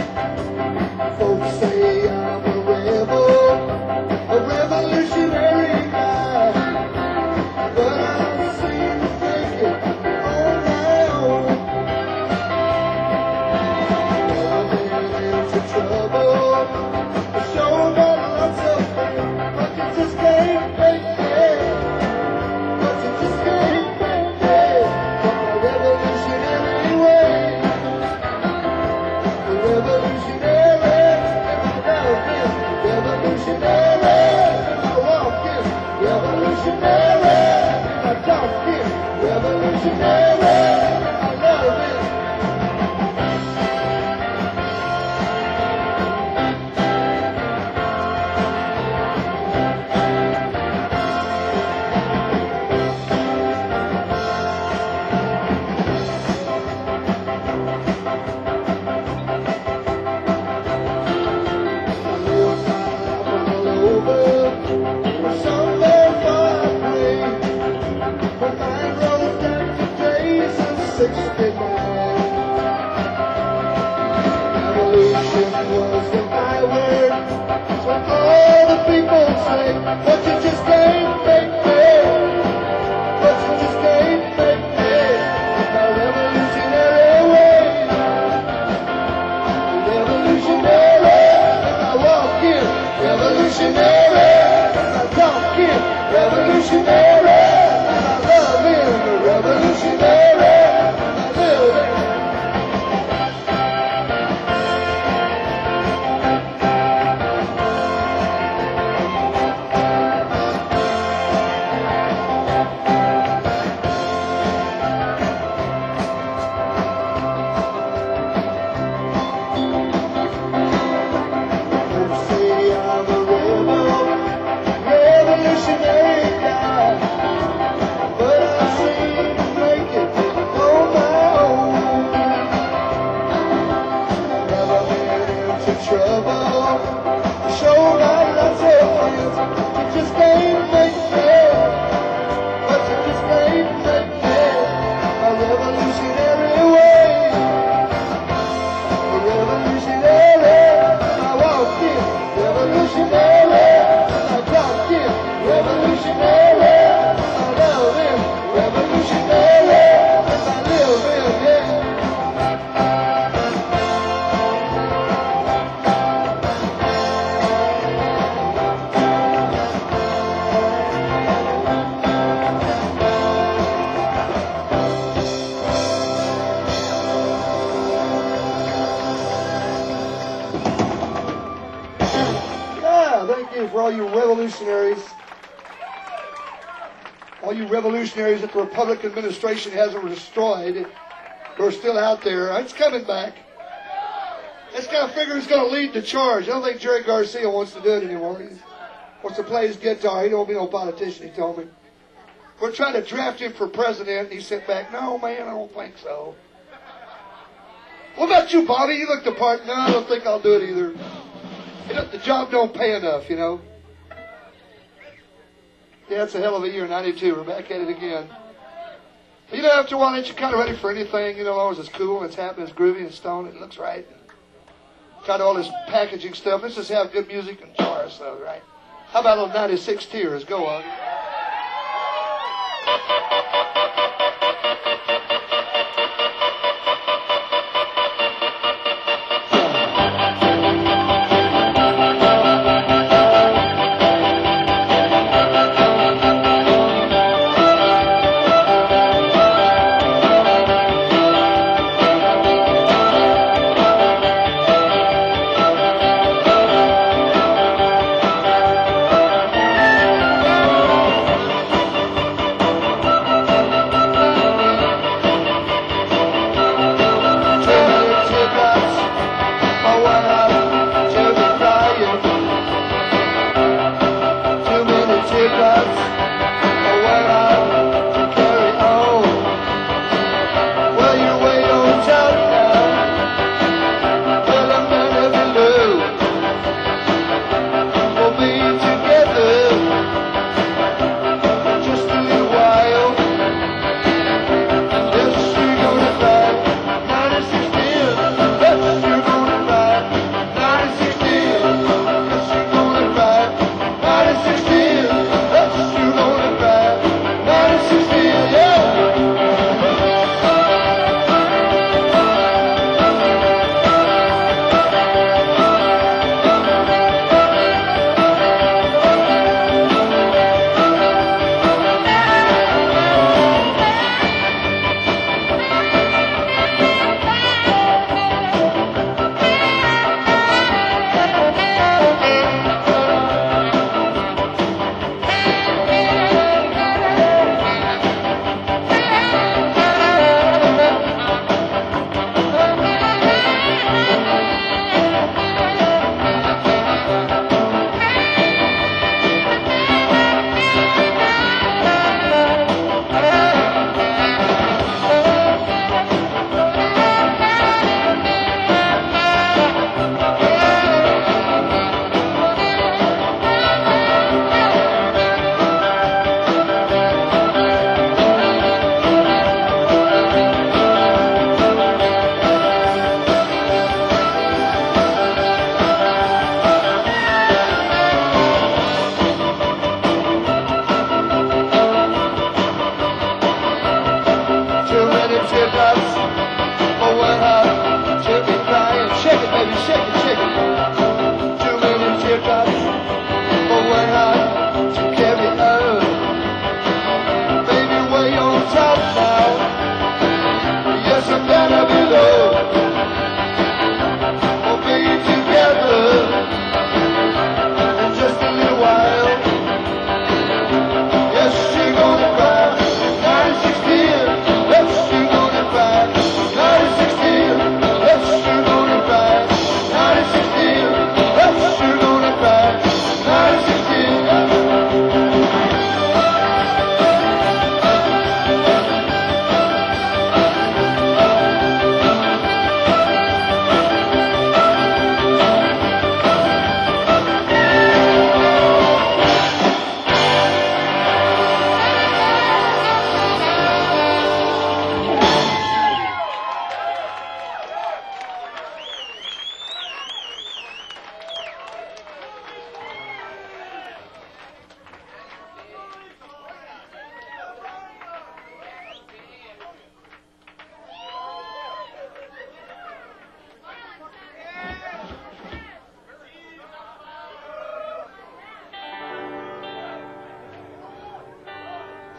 was the byword. That's what all the people say. But you just can't make me. But you just can't make me. With my revolutionary ways. Revolutionary. And I walk in. Revolutionary. And I talk in. Revolutionary. And I love him. Revolutionary. And I live in. For all you revolutionaries, all you revolutionaries that the Republican administration hasn't destroyed, who are still out there, it's coming back. This guy figures he's going to lead the charge. I don't think Jerry Garcia wants to do it anymore. He wants to play his guitar. He don't want to be no politician, he told me. We're trying to draft him for president, and he sat back, no, man, I don't think so. What about you, Bobby? You look the part. No, I don't think I'll do it either. You know, the job don't pay enough, you know. Yeah, it's a hell of a year, ninety-two. We're back at it again. You know, after a while, ain't you kind of ready for anything? You know, as long as it's cool and it's happening, it's groovy and stone, it looks right. Kind of all this packaging stuff. Let's just have good music and jar ourselves, right? How about a little ninety-six Tears? Go on.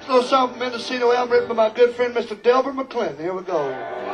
little song from Mendocino Elm written by my good friend Mister Delbert McClendon. Here we go.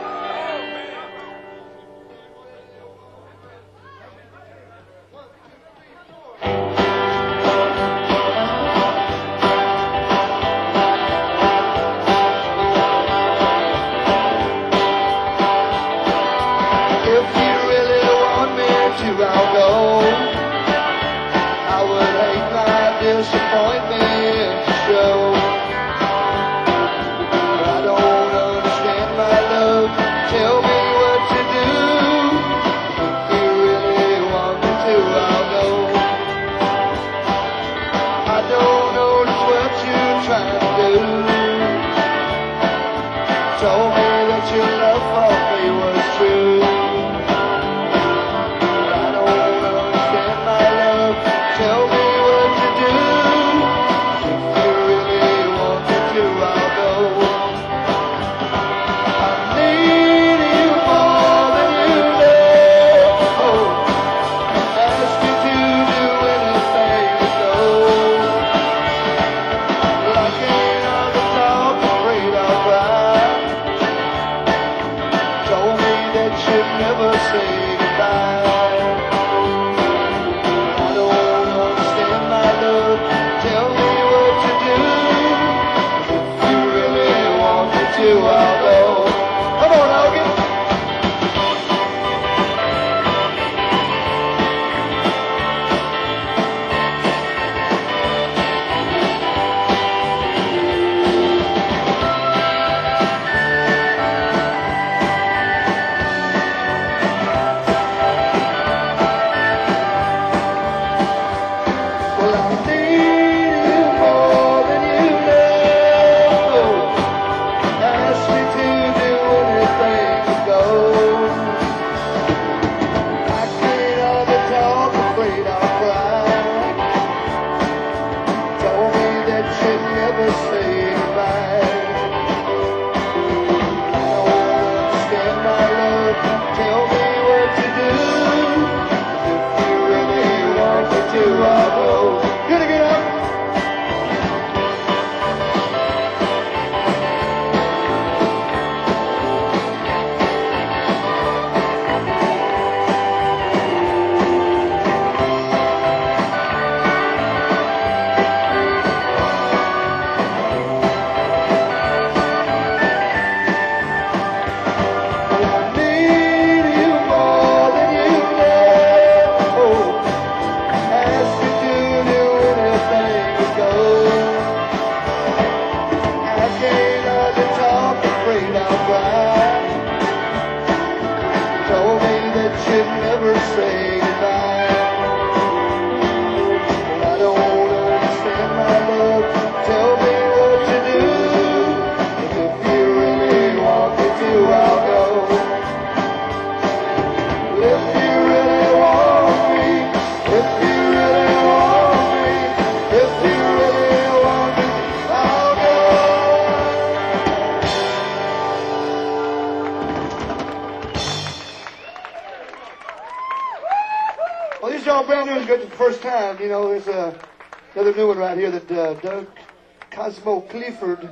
You know, there's uh, another new one right here that uh, Doug Cosmo Clifford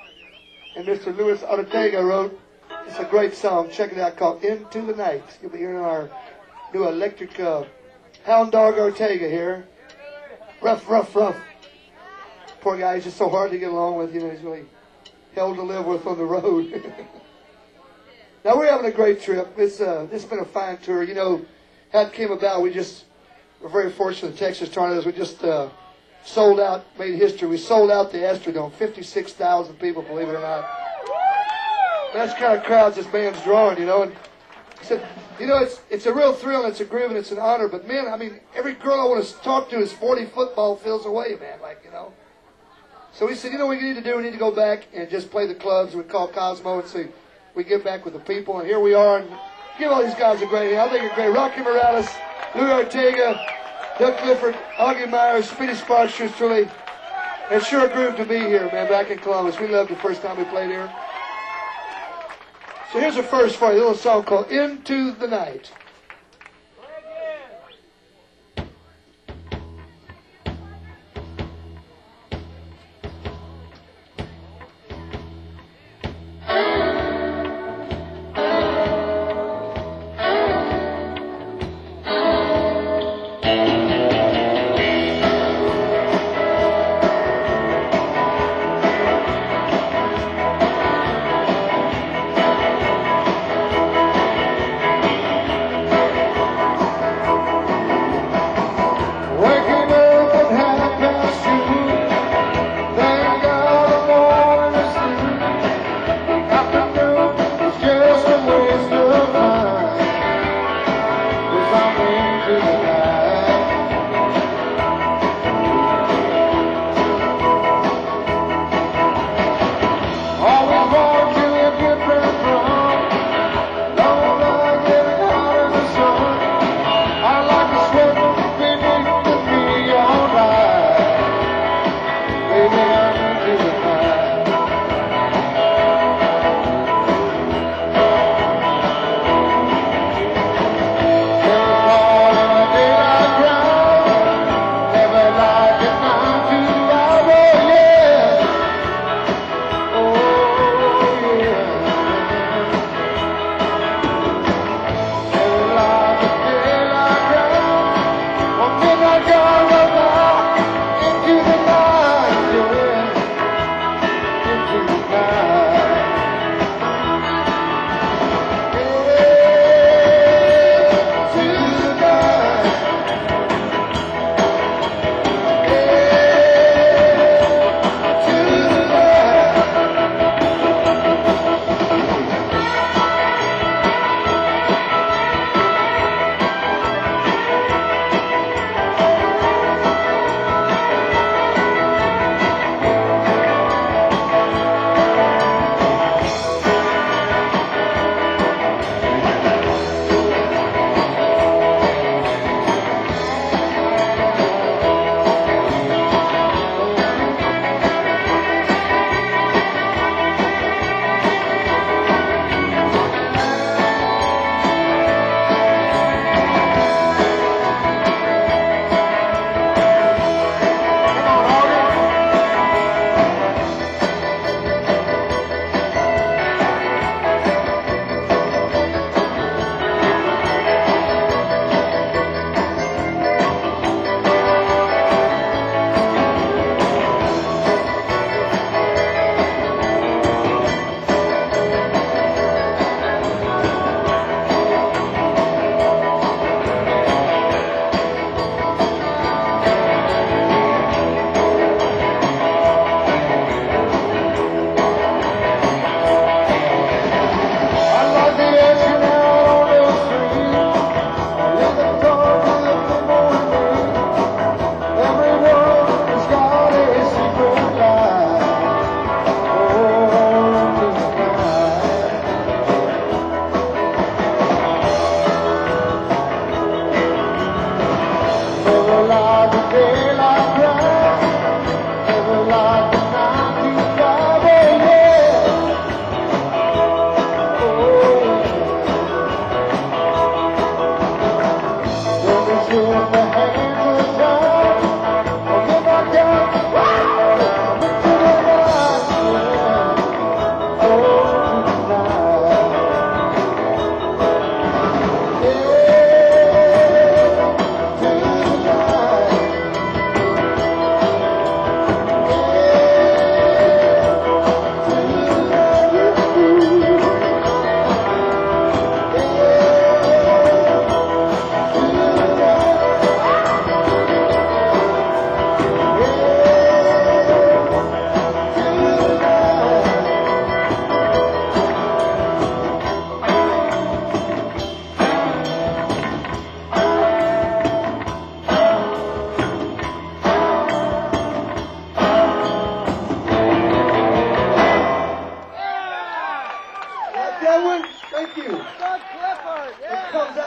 and Mister Luis Ortega wrote. It's a great song. Check it out, called Into the Night. You'll be hearing our new electric uh, hound dog Ortega here. Rough, rough, rough. Poor guy, he's just so hard to get along with. You know, he's really hell to live with on the road. Now, we're having a great trip. It's, uh, it's been a fine tour. You know, how it came about, we just... We're very fortunate, the Texas Tornadoes. We just uh, sold out, made history. We sold out the Astrodome, fifty-six thousand people, believe it or not. That's the kind of crowds this band's drawing, you know. And I said, you know, it's it's a real thrill, and it's a groove, and it's an honor. But, man, I mean, every girl I want to talk to is forty football fields away, man, like, you know. So we said, you know what we need to do? We need to go back and just play the clubs. We call Cosmo and see we get back with the people. And here we are. And give all these guys a great hand. I think they're great. Rocky Morales, Lou Ortega, Doug Clifford, Augie Myers, Speedy Sparks, yours truly. It's sure a groove to be here, man, back in Columbus. We loved the first time we played here. So here's a first for you, a little song called Into the Night.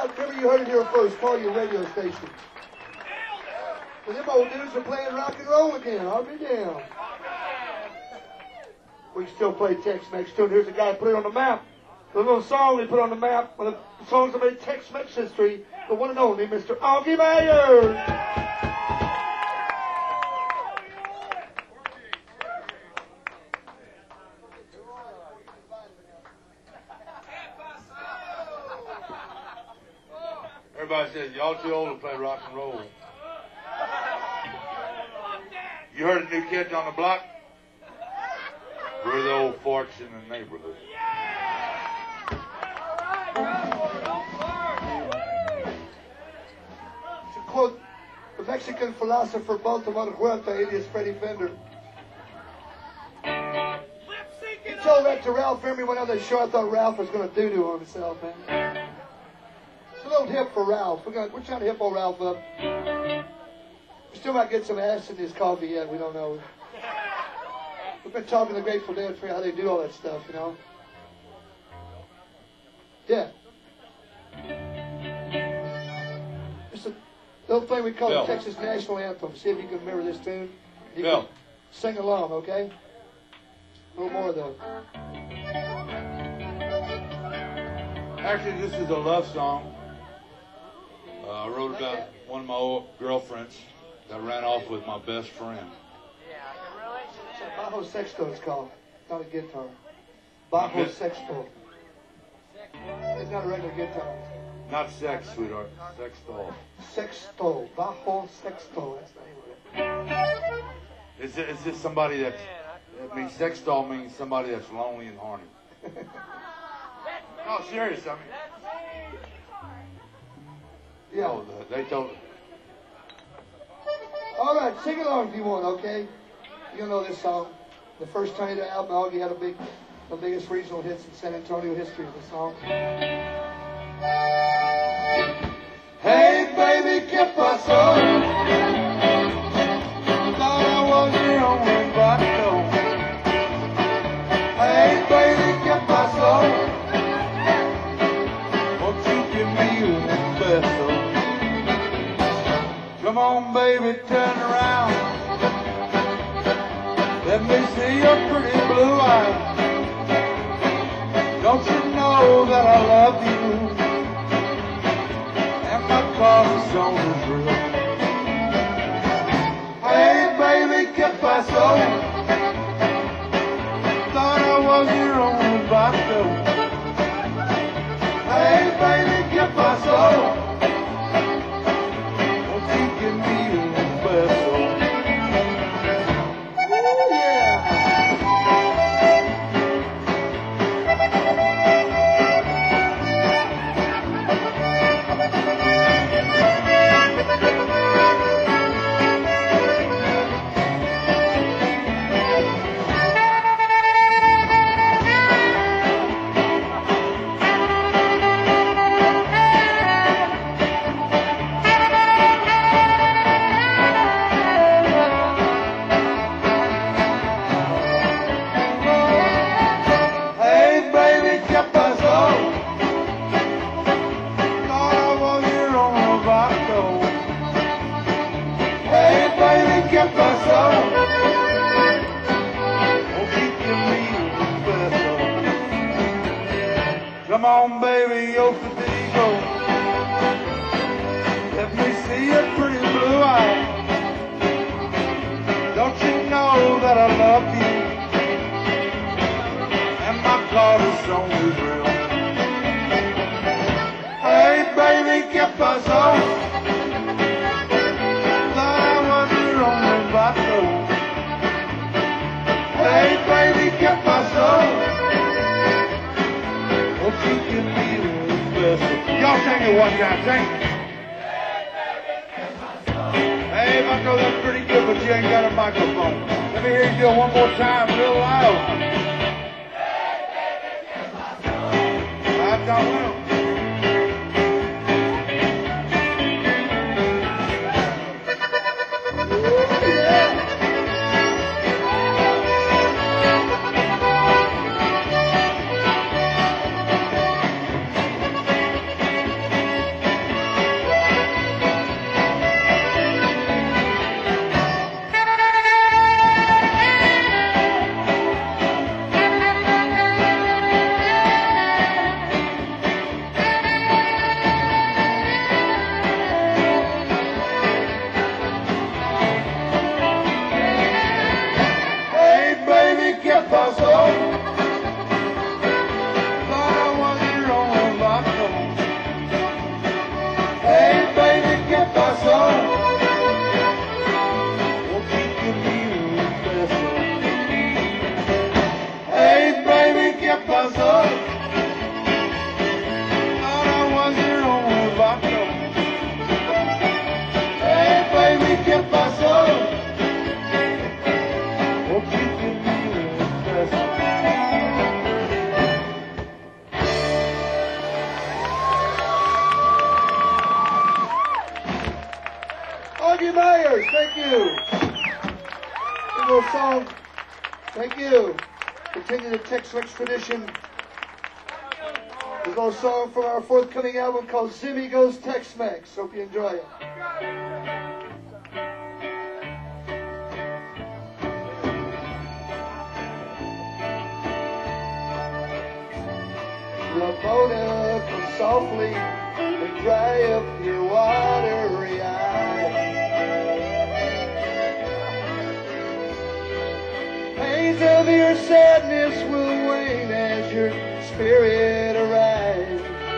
out. Remember, you heard it here first. Call your radio station. But them old dudes are playing rock and roll again. I'll be damned. We can still play Tex-Mex tune. Here's a guy who put it on the map. The little song they put on the map. One of the songs that made Tex-Mex history. The one and only Mister Augie Mayer.
Everybody says, y'all too old to play rock and roll. You heard of New Kids on the Block? We're the old forks in the neighborhood.
To quote the Mexican philosopher Baltimore Huerta, alias Freddie Fender. He told that to Ralph Emery when on the show. I thought Ralph was going to doo-doo on himself, man. It's a little hip for Ralph. We're, gonna, we're trying to hip old Ralph up. We still might get some ass in his coffee yet. We don't know. We've been talking to the Grateful Dead for how they do all that stuff, you know. Yeah. It's a little thing we call
Bill.
the Texas National Anthem. See if you can remember this tune. You
Bill.
can sing along, okay? A little more, though.
Actually, this is a love song. Uh, I wrote about one of my old girlfriends that ran off with my best friend.
Bajo sexto it's called, not a guitar. Bajo
Okay.
sexto. It's not a regular guitar.
Not sex, sweetheart. Sex doll.
Sexto. Bajo sexto. That's the name of it.
Is, it, is this somebody that's... I mean, sex doll means somebody that's lonely and horny. No, serious. I mean...
Yeah.
Oh, they told...
All right, sing along if you want, okay? You'll know this song. The first Tornado album, Augie had a big, the biggest regional hits in San Antonio history of the song. Hey, baby, ¿qué pasó? Thought I was your only vato. Hey, baby, ¿qué pasó? Won't you give me un beso? Come on, baby, turn around. Let me see your pretty blue eyes. Don't you know that I love you? And my corazone's is real. Hey, baby, ¿qué pasó? Thought I was your only vato. Hey, baby, ¿qué pasó? Won't you give me a beso? Come on, baby, yo fatigo. Let me see your pretty blue eyes. Don't you know that I love you? And my corazón is real. Hey, baby, ¿qué pasó? Thought I was your only vato. Hey, baby, ¿qué pasó? Won't you give me a beso? Y'all sing it one time, sing. Hey, Vato, that's pretty good, but you ain't got a microphone. Let me hear you do it one more time, a little loud. That's how well. Brothers, thank you. Good little song. Thank you. Continue the Tex-Mex tradition. There's a little song from our forthcoming album called Zimmy Goes Tex-Mex. Hope you enjoy it. Ramona, come softly and dry up your watery eyes. Pains of your sadness will wane as your spirit arrives.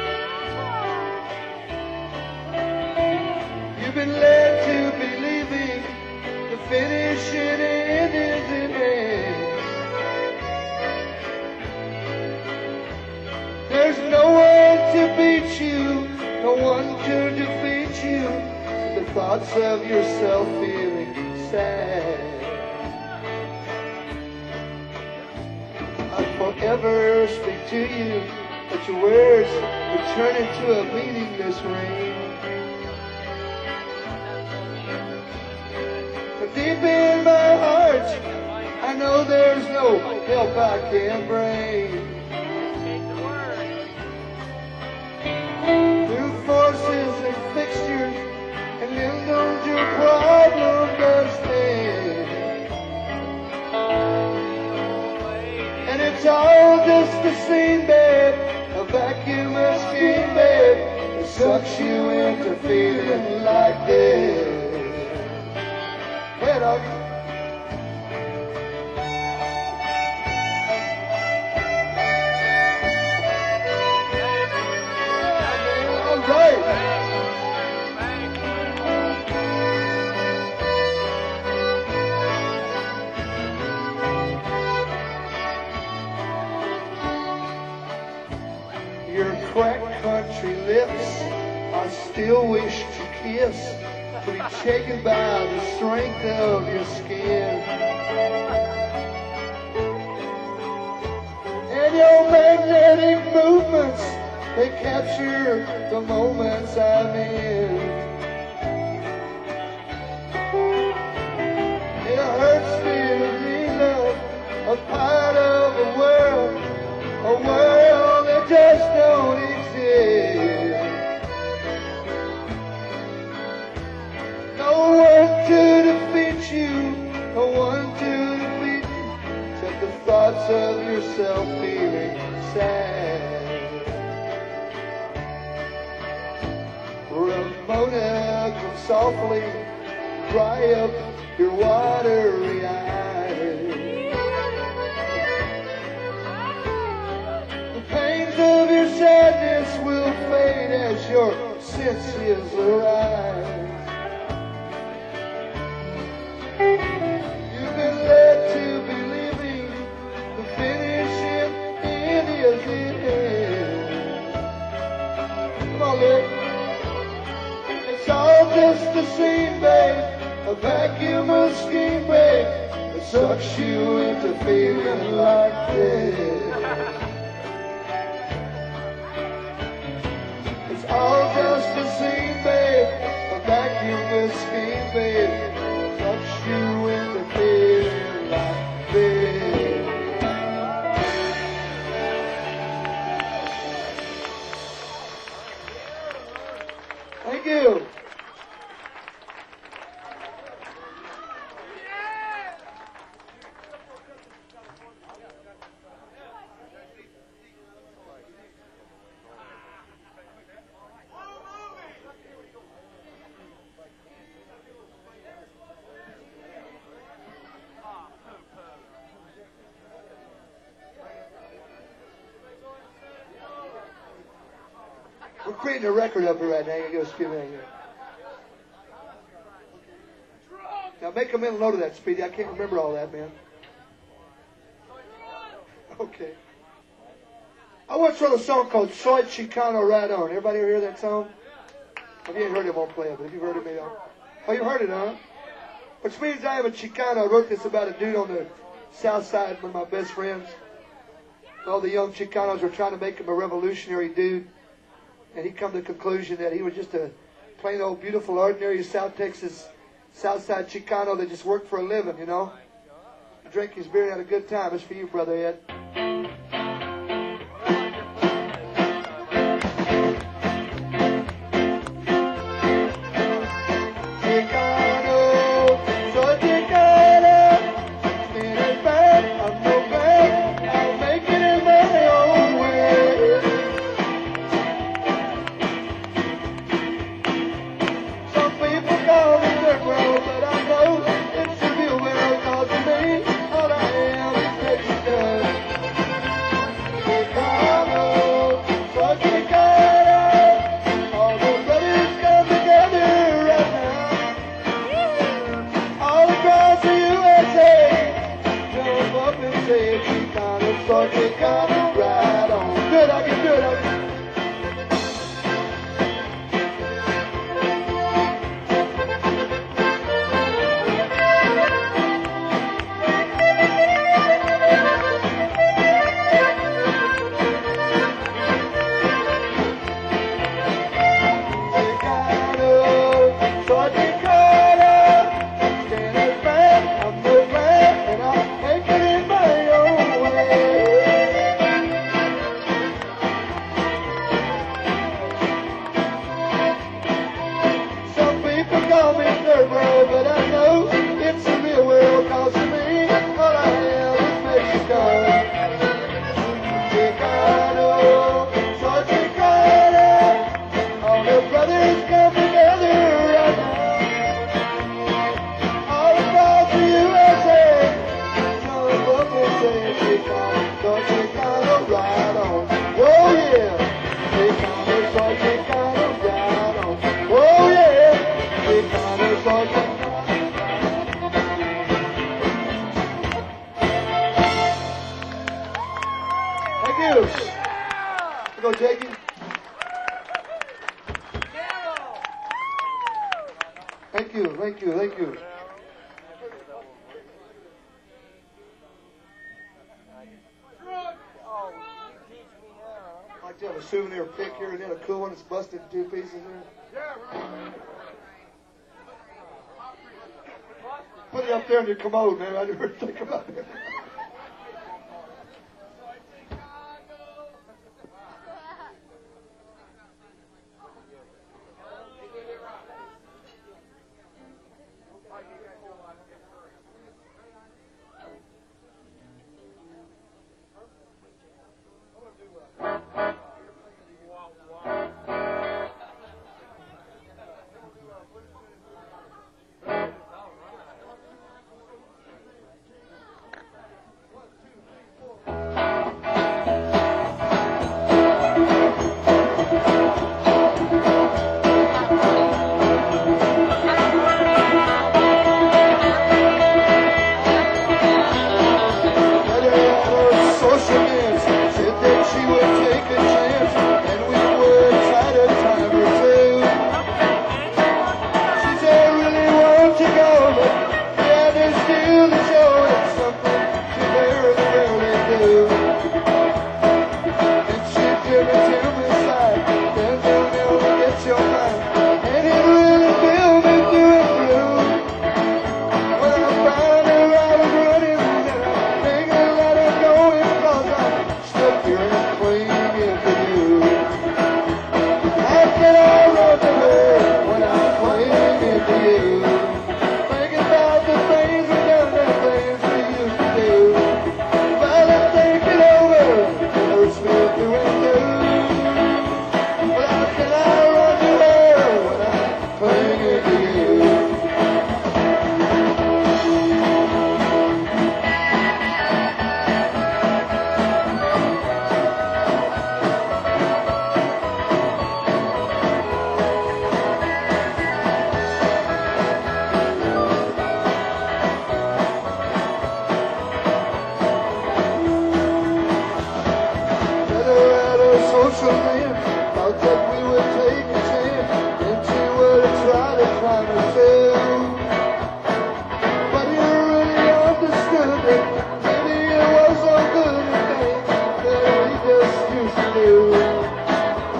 You've been led to believing the finishing end is in hand. There's no one to beat you, no one to defeat you. The thoughts of yourself feeling sad. I'll forever speak to you, but your words will turn into a meaningless rain. But deep in my heart, I know there's no help I can bring. Forces and fixtures and indulge your problem does stand. And it's all just a scene, babe, a vacuum escape, babe, that sucks you into feeling like this. Head up. Cracked country lips I still wish to kiss, to be taken by the strength of your skin. And your magnetic movements, they capture the moments I'm in. It hurts me to be loved, a part of a world, a world that just don't exist. No one to defeat you, no one to defeat you, except the thoughts of yourself feeling sad. Ramona, come softly, dry up your watery eyes. The pains of your sadness will fade as your senses arise. You've been led to believing the finishing end is in hand. Come on, Lick. It's all just a scene, babe, a vacuum of scheme, babe, that sucks you into feeling like this. It's all just a scene, babe, a vacuum of scheme, babe, that sucks you into feeling like this. Thank you. We're creating a record up here right now. You gotta skip that here. Now make a mental note of that, Speedy. I can't remember all that, man. Okay. I once wrote a song called Soy Chicano Right On. Everybody ever hear that song? If you ain't heard it, I won't play it. But if you've heard it, maybe I'll... Oh, you've heard it, huh? Which means I am a Chicano. I wrote this about a dude on the south side, one of my best friends. All the young Chicanos were trying to make him a revolutionary dude. And he come to the conclusion that he was just a plain old beautiful, ordinary South Texas Southside Chicano that just worked for a living, you know. Drink his beer and had a good time. It's for you, Brother Ed. Thank you, thank you, thank you. I like to have a souvenir pick here and then a cool one that's busted in two pieces there. Put it up there in your commode, man. I never think about it.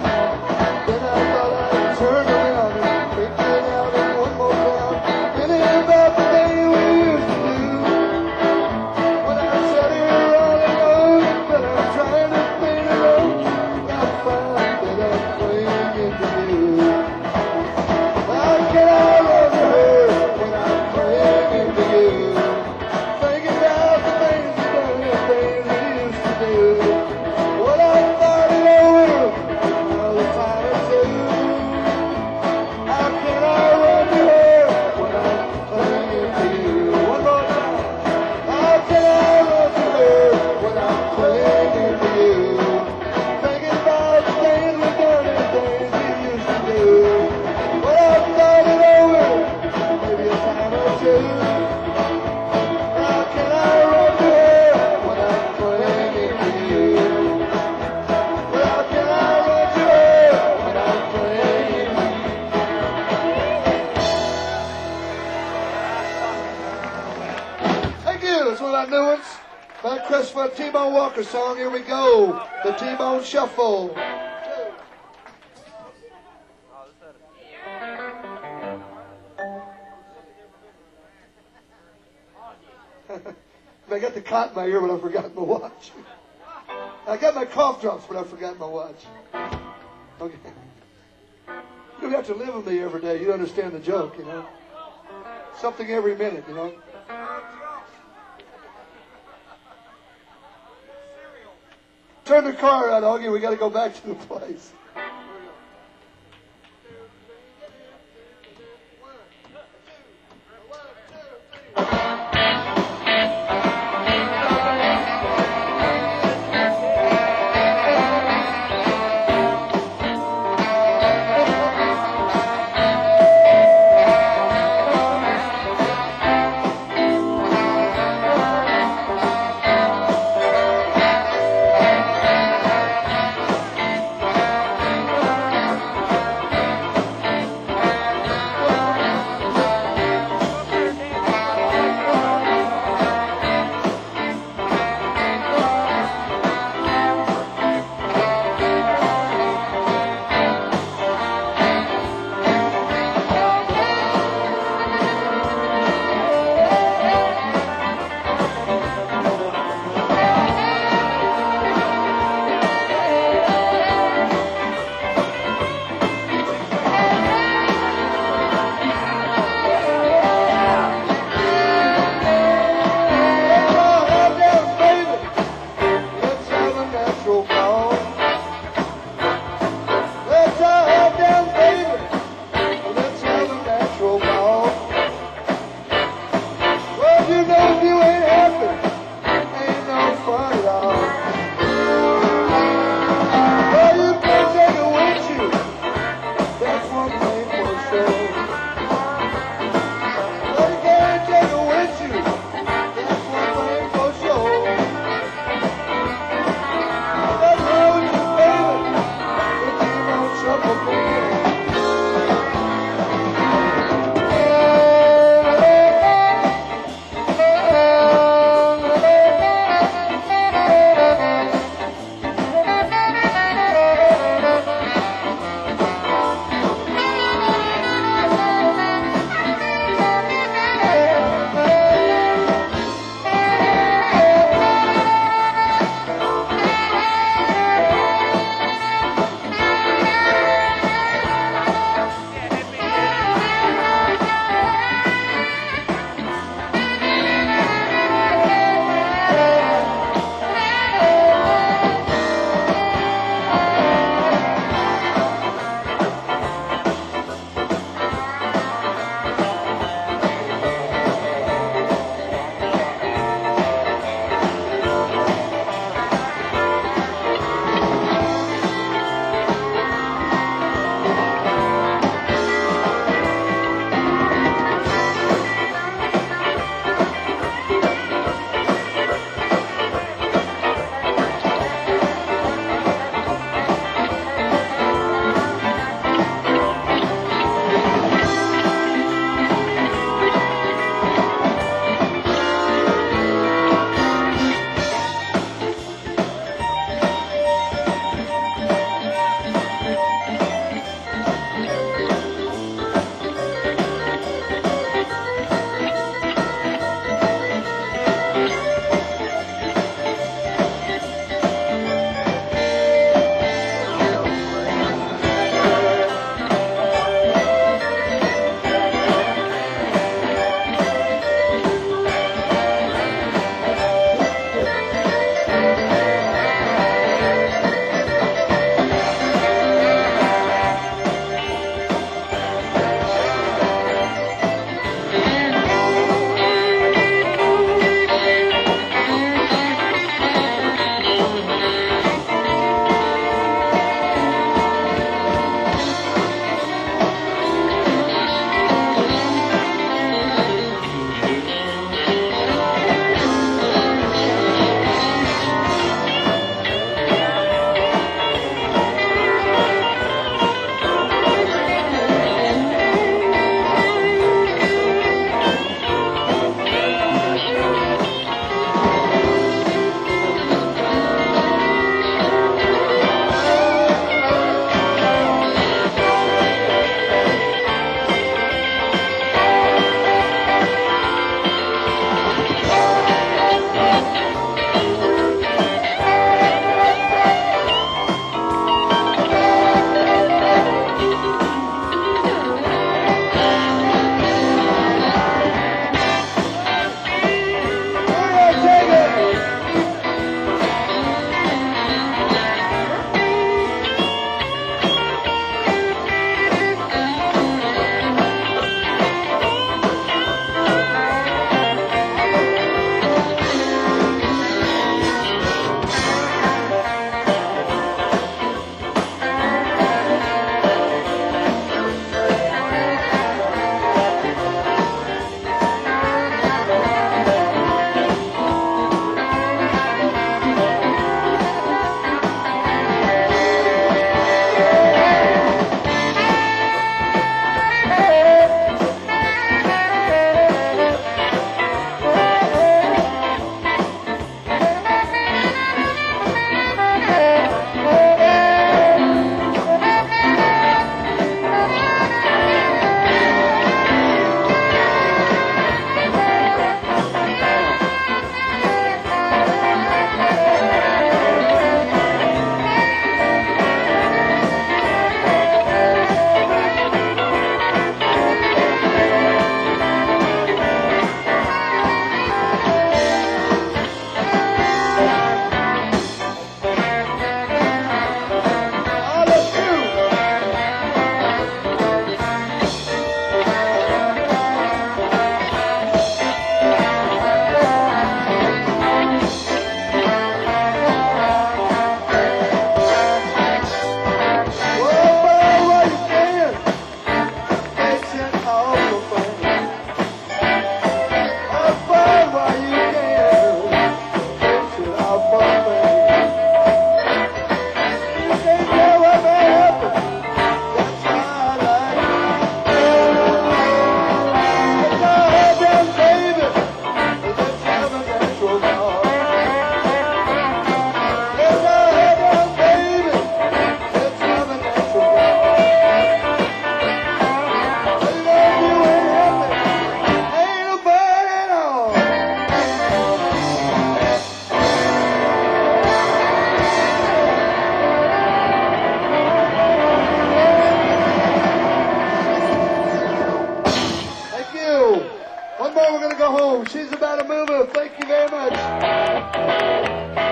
Then I thought I'd turn around and pick it out in one more town. My Christmas T-Bone Walker song. Here we go. The T-Bone Shuffle. I got the cotton in my ear, but I forgot my watch. I got my cough drops, but I forgot my watch. Okay. You don't have to live with me every day. You understand the joke, you know. Something every minute, you know. Turn the car out, Augie. We got to go back to the place. go. She's about to move her. Thank you very much.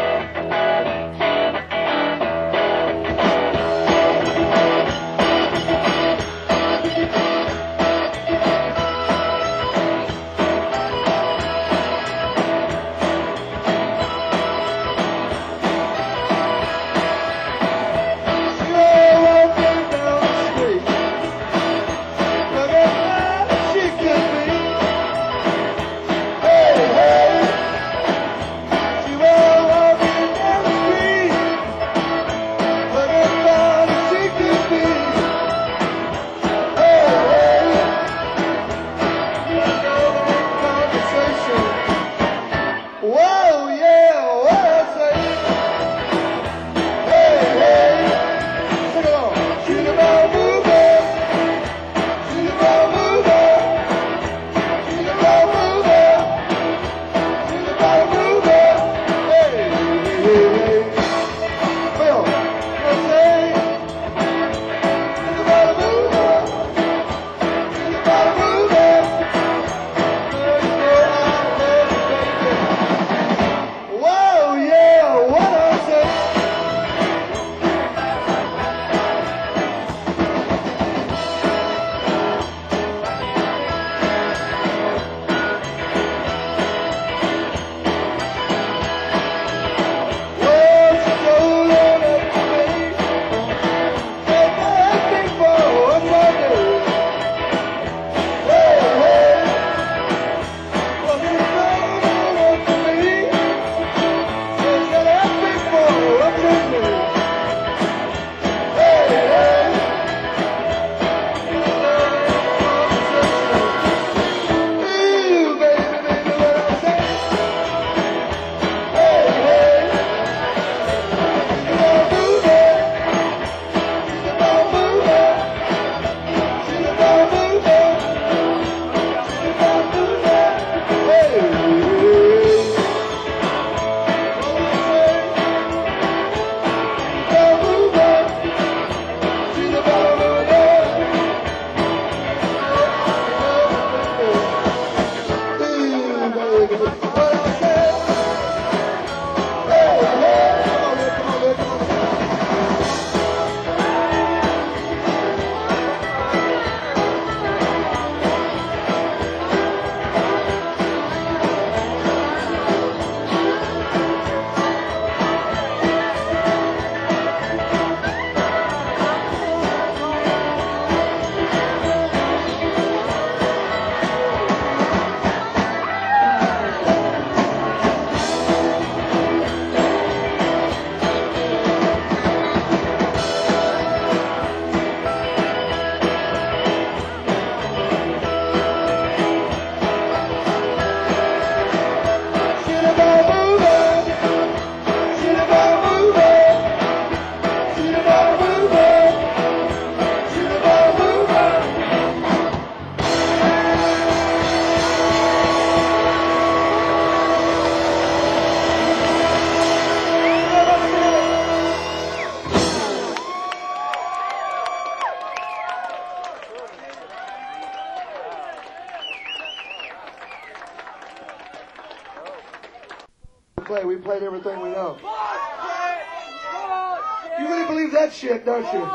Whoa, yeah, what I say? Hey, hey, sing along. Shoot about moving, shoot about moving, shoot about moving, shoot about moving. Hey, hey, hey. Well, what I say? Shoot about moving, shoot about moving. Let's go out there, baby. Whoa, yeah, what I say? Well, she told her that to me. Said that before, what's I do? Hey, hey. Well, she told her that to me. Said that before, what's I do? Hey, hey. Ooh, baby, baby, what I say? Hey, hey. She's about moving. She's about moving. She's about moving. She's about moving. Hey, hey. What I say? She's about moving. She's about moving. Ooh, baby, what I say? Hey, hey. Come on, man, come on, man, come on, man. Shit about moving. Shit about moving. Shit about moving. Shit about moving. We play. We played everything we know. You really believe that shit, don't you?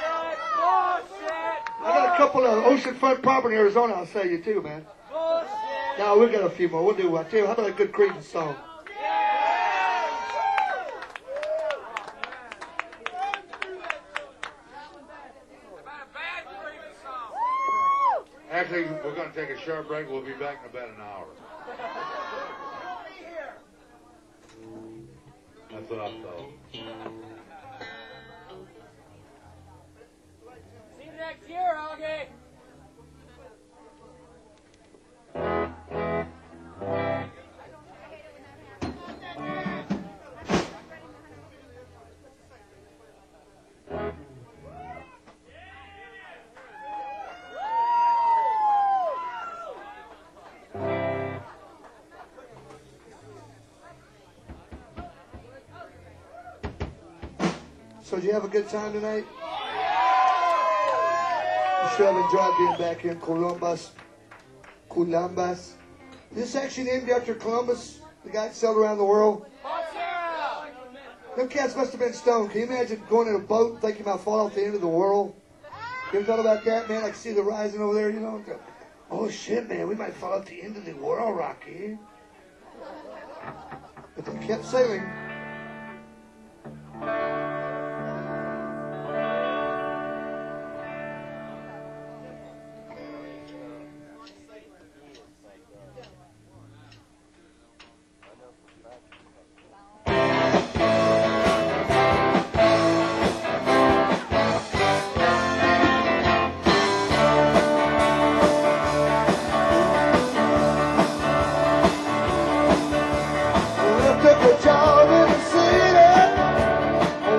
I got a couple of oceanfront property in Arizona. I'll sell you too, man. No, we'll get a few more. We'll do one too. How about a good Creedence song?
Actually, we're going to take a short break. We'll be back in about an hour. That's what I'm told.
See you next year, Augie.
So did you have a good time tonight? You sure have enjoyed being back here in Columbus. Columbus. This actually named after Columbus, the guy that sailed around the world. Them cats must have been stoned. Can you imagine going in a boat and thinking about falling off the end of the world? You ever thought about that, man? I can see the horizon over there, you know? Go, oh, shit, man, we might fall off the end of the world, Rocky. But they kept sailing. Well, I took a job in the city.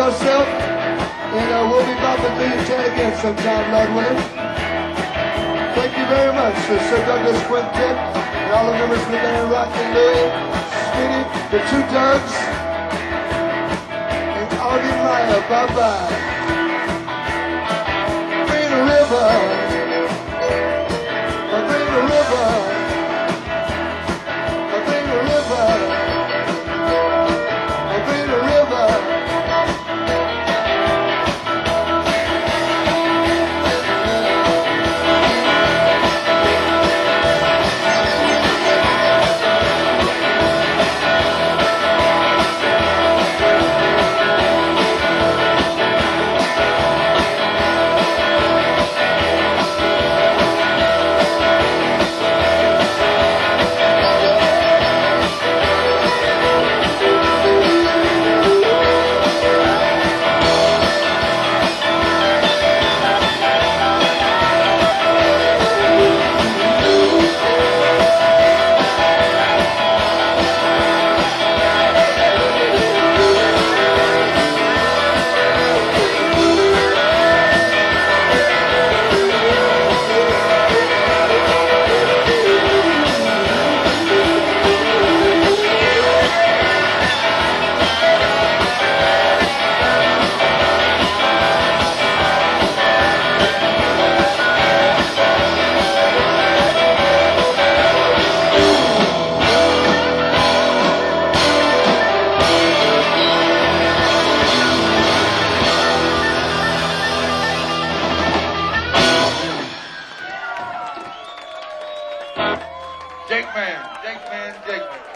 myself, and uh, we'll be bumping Million Ten again sometime, Lord willing. Thank you very much, the Sir Douglas Quintet, and all the members of the band, Rocky Louie, Smitty, the two Dougs, and Augie Maya. Bye-bye. Green River, a Green River, a Green River, a Green River.
Jake Man, Jake Man, Jake Man.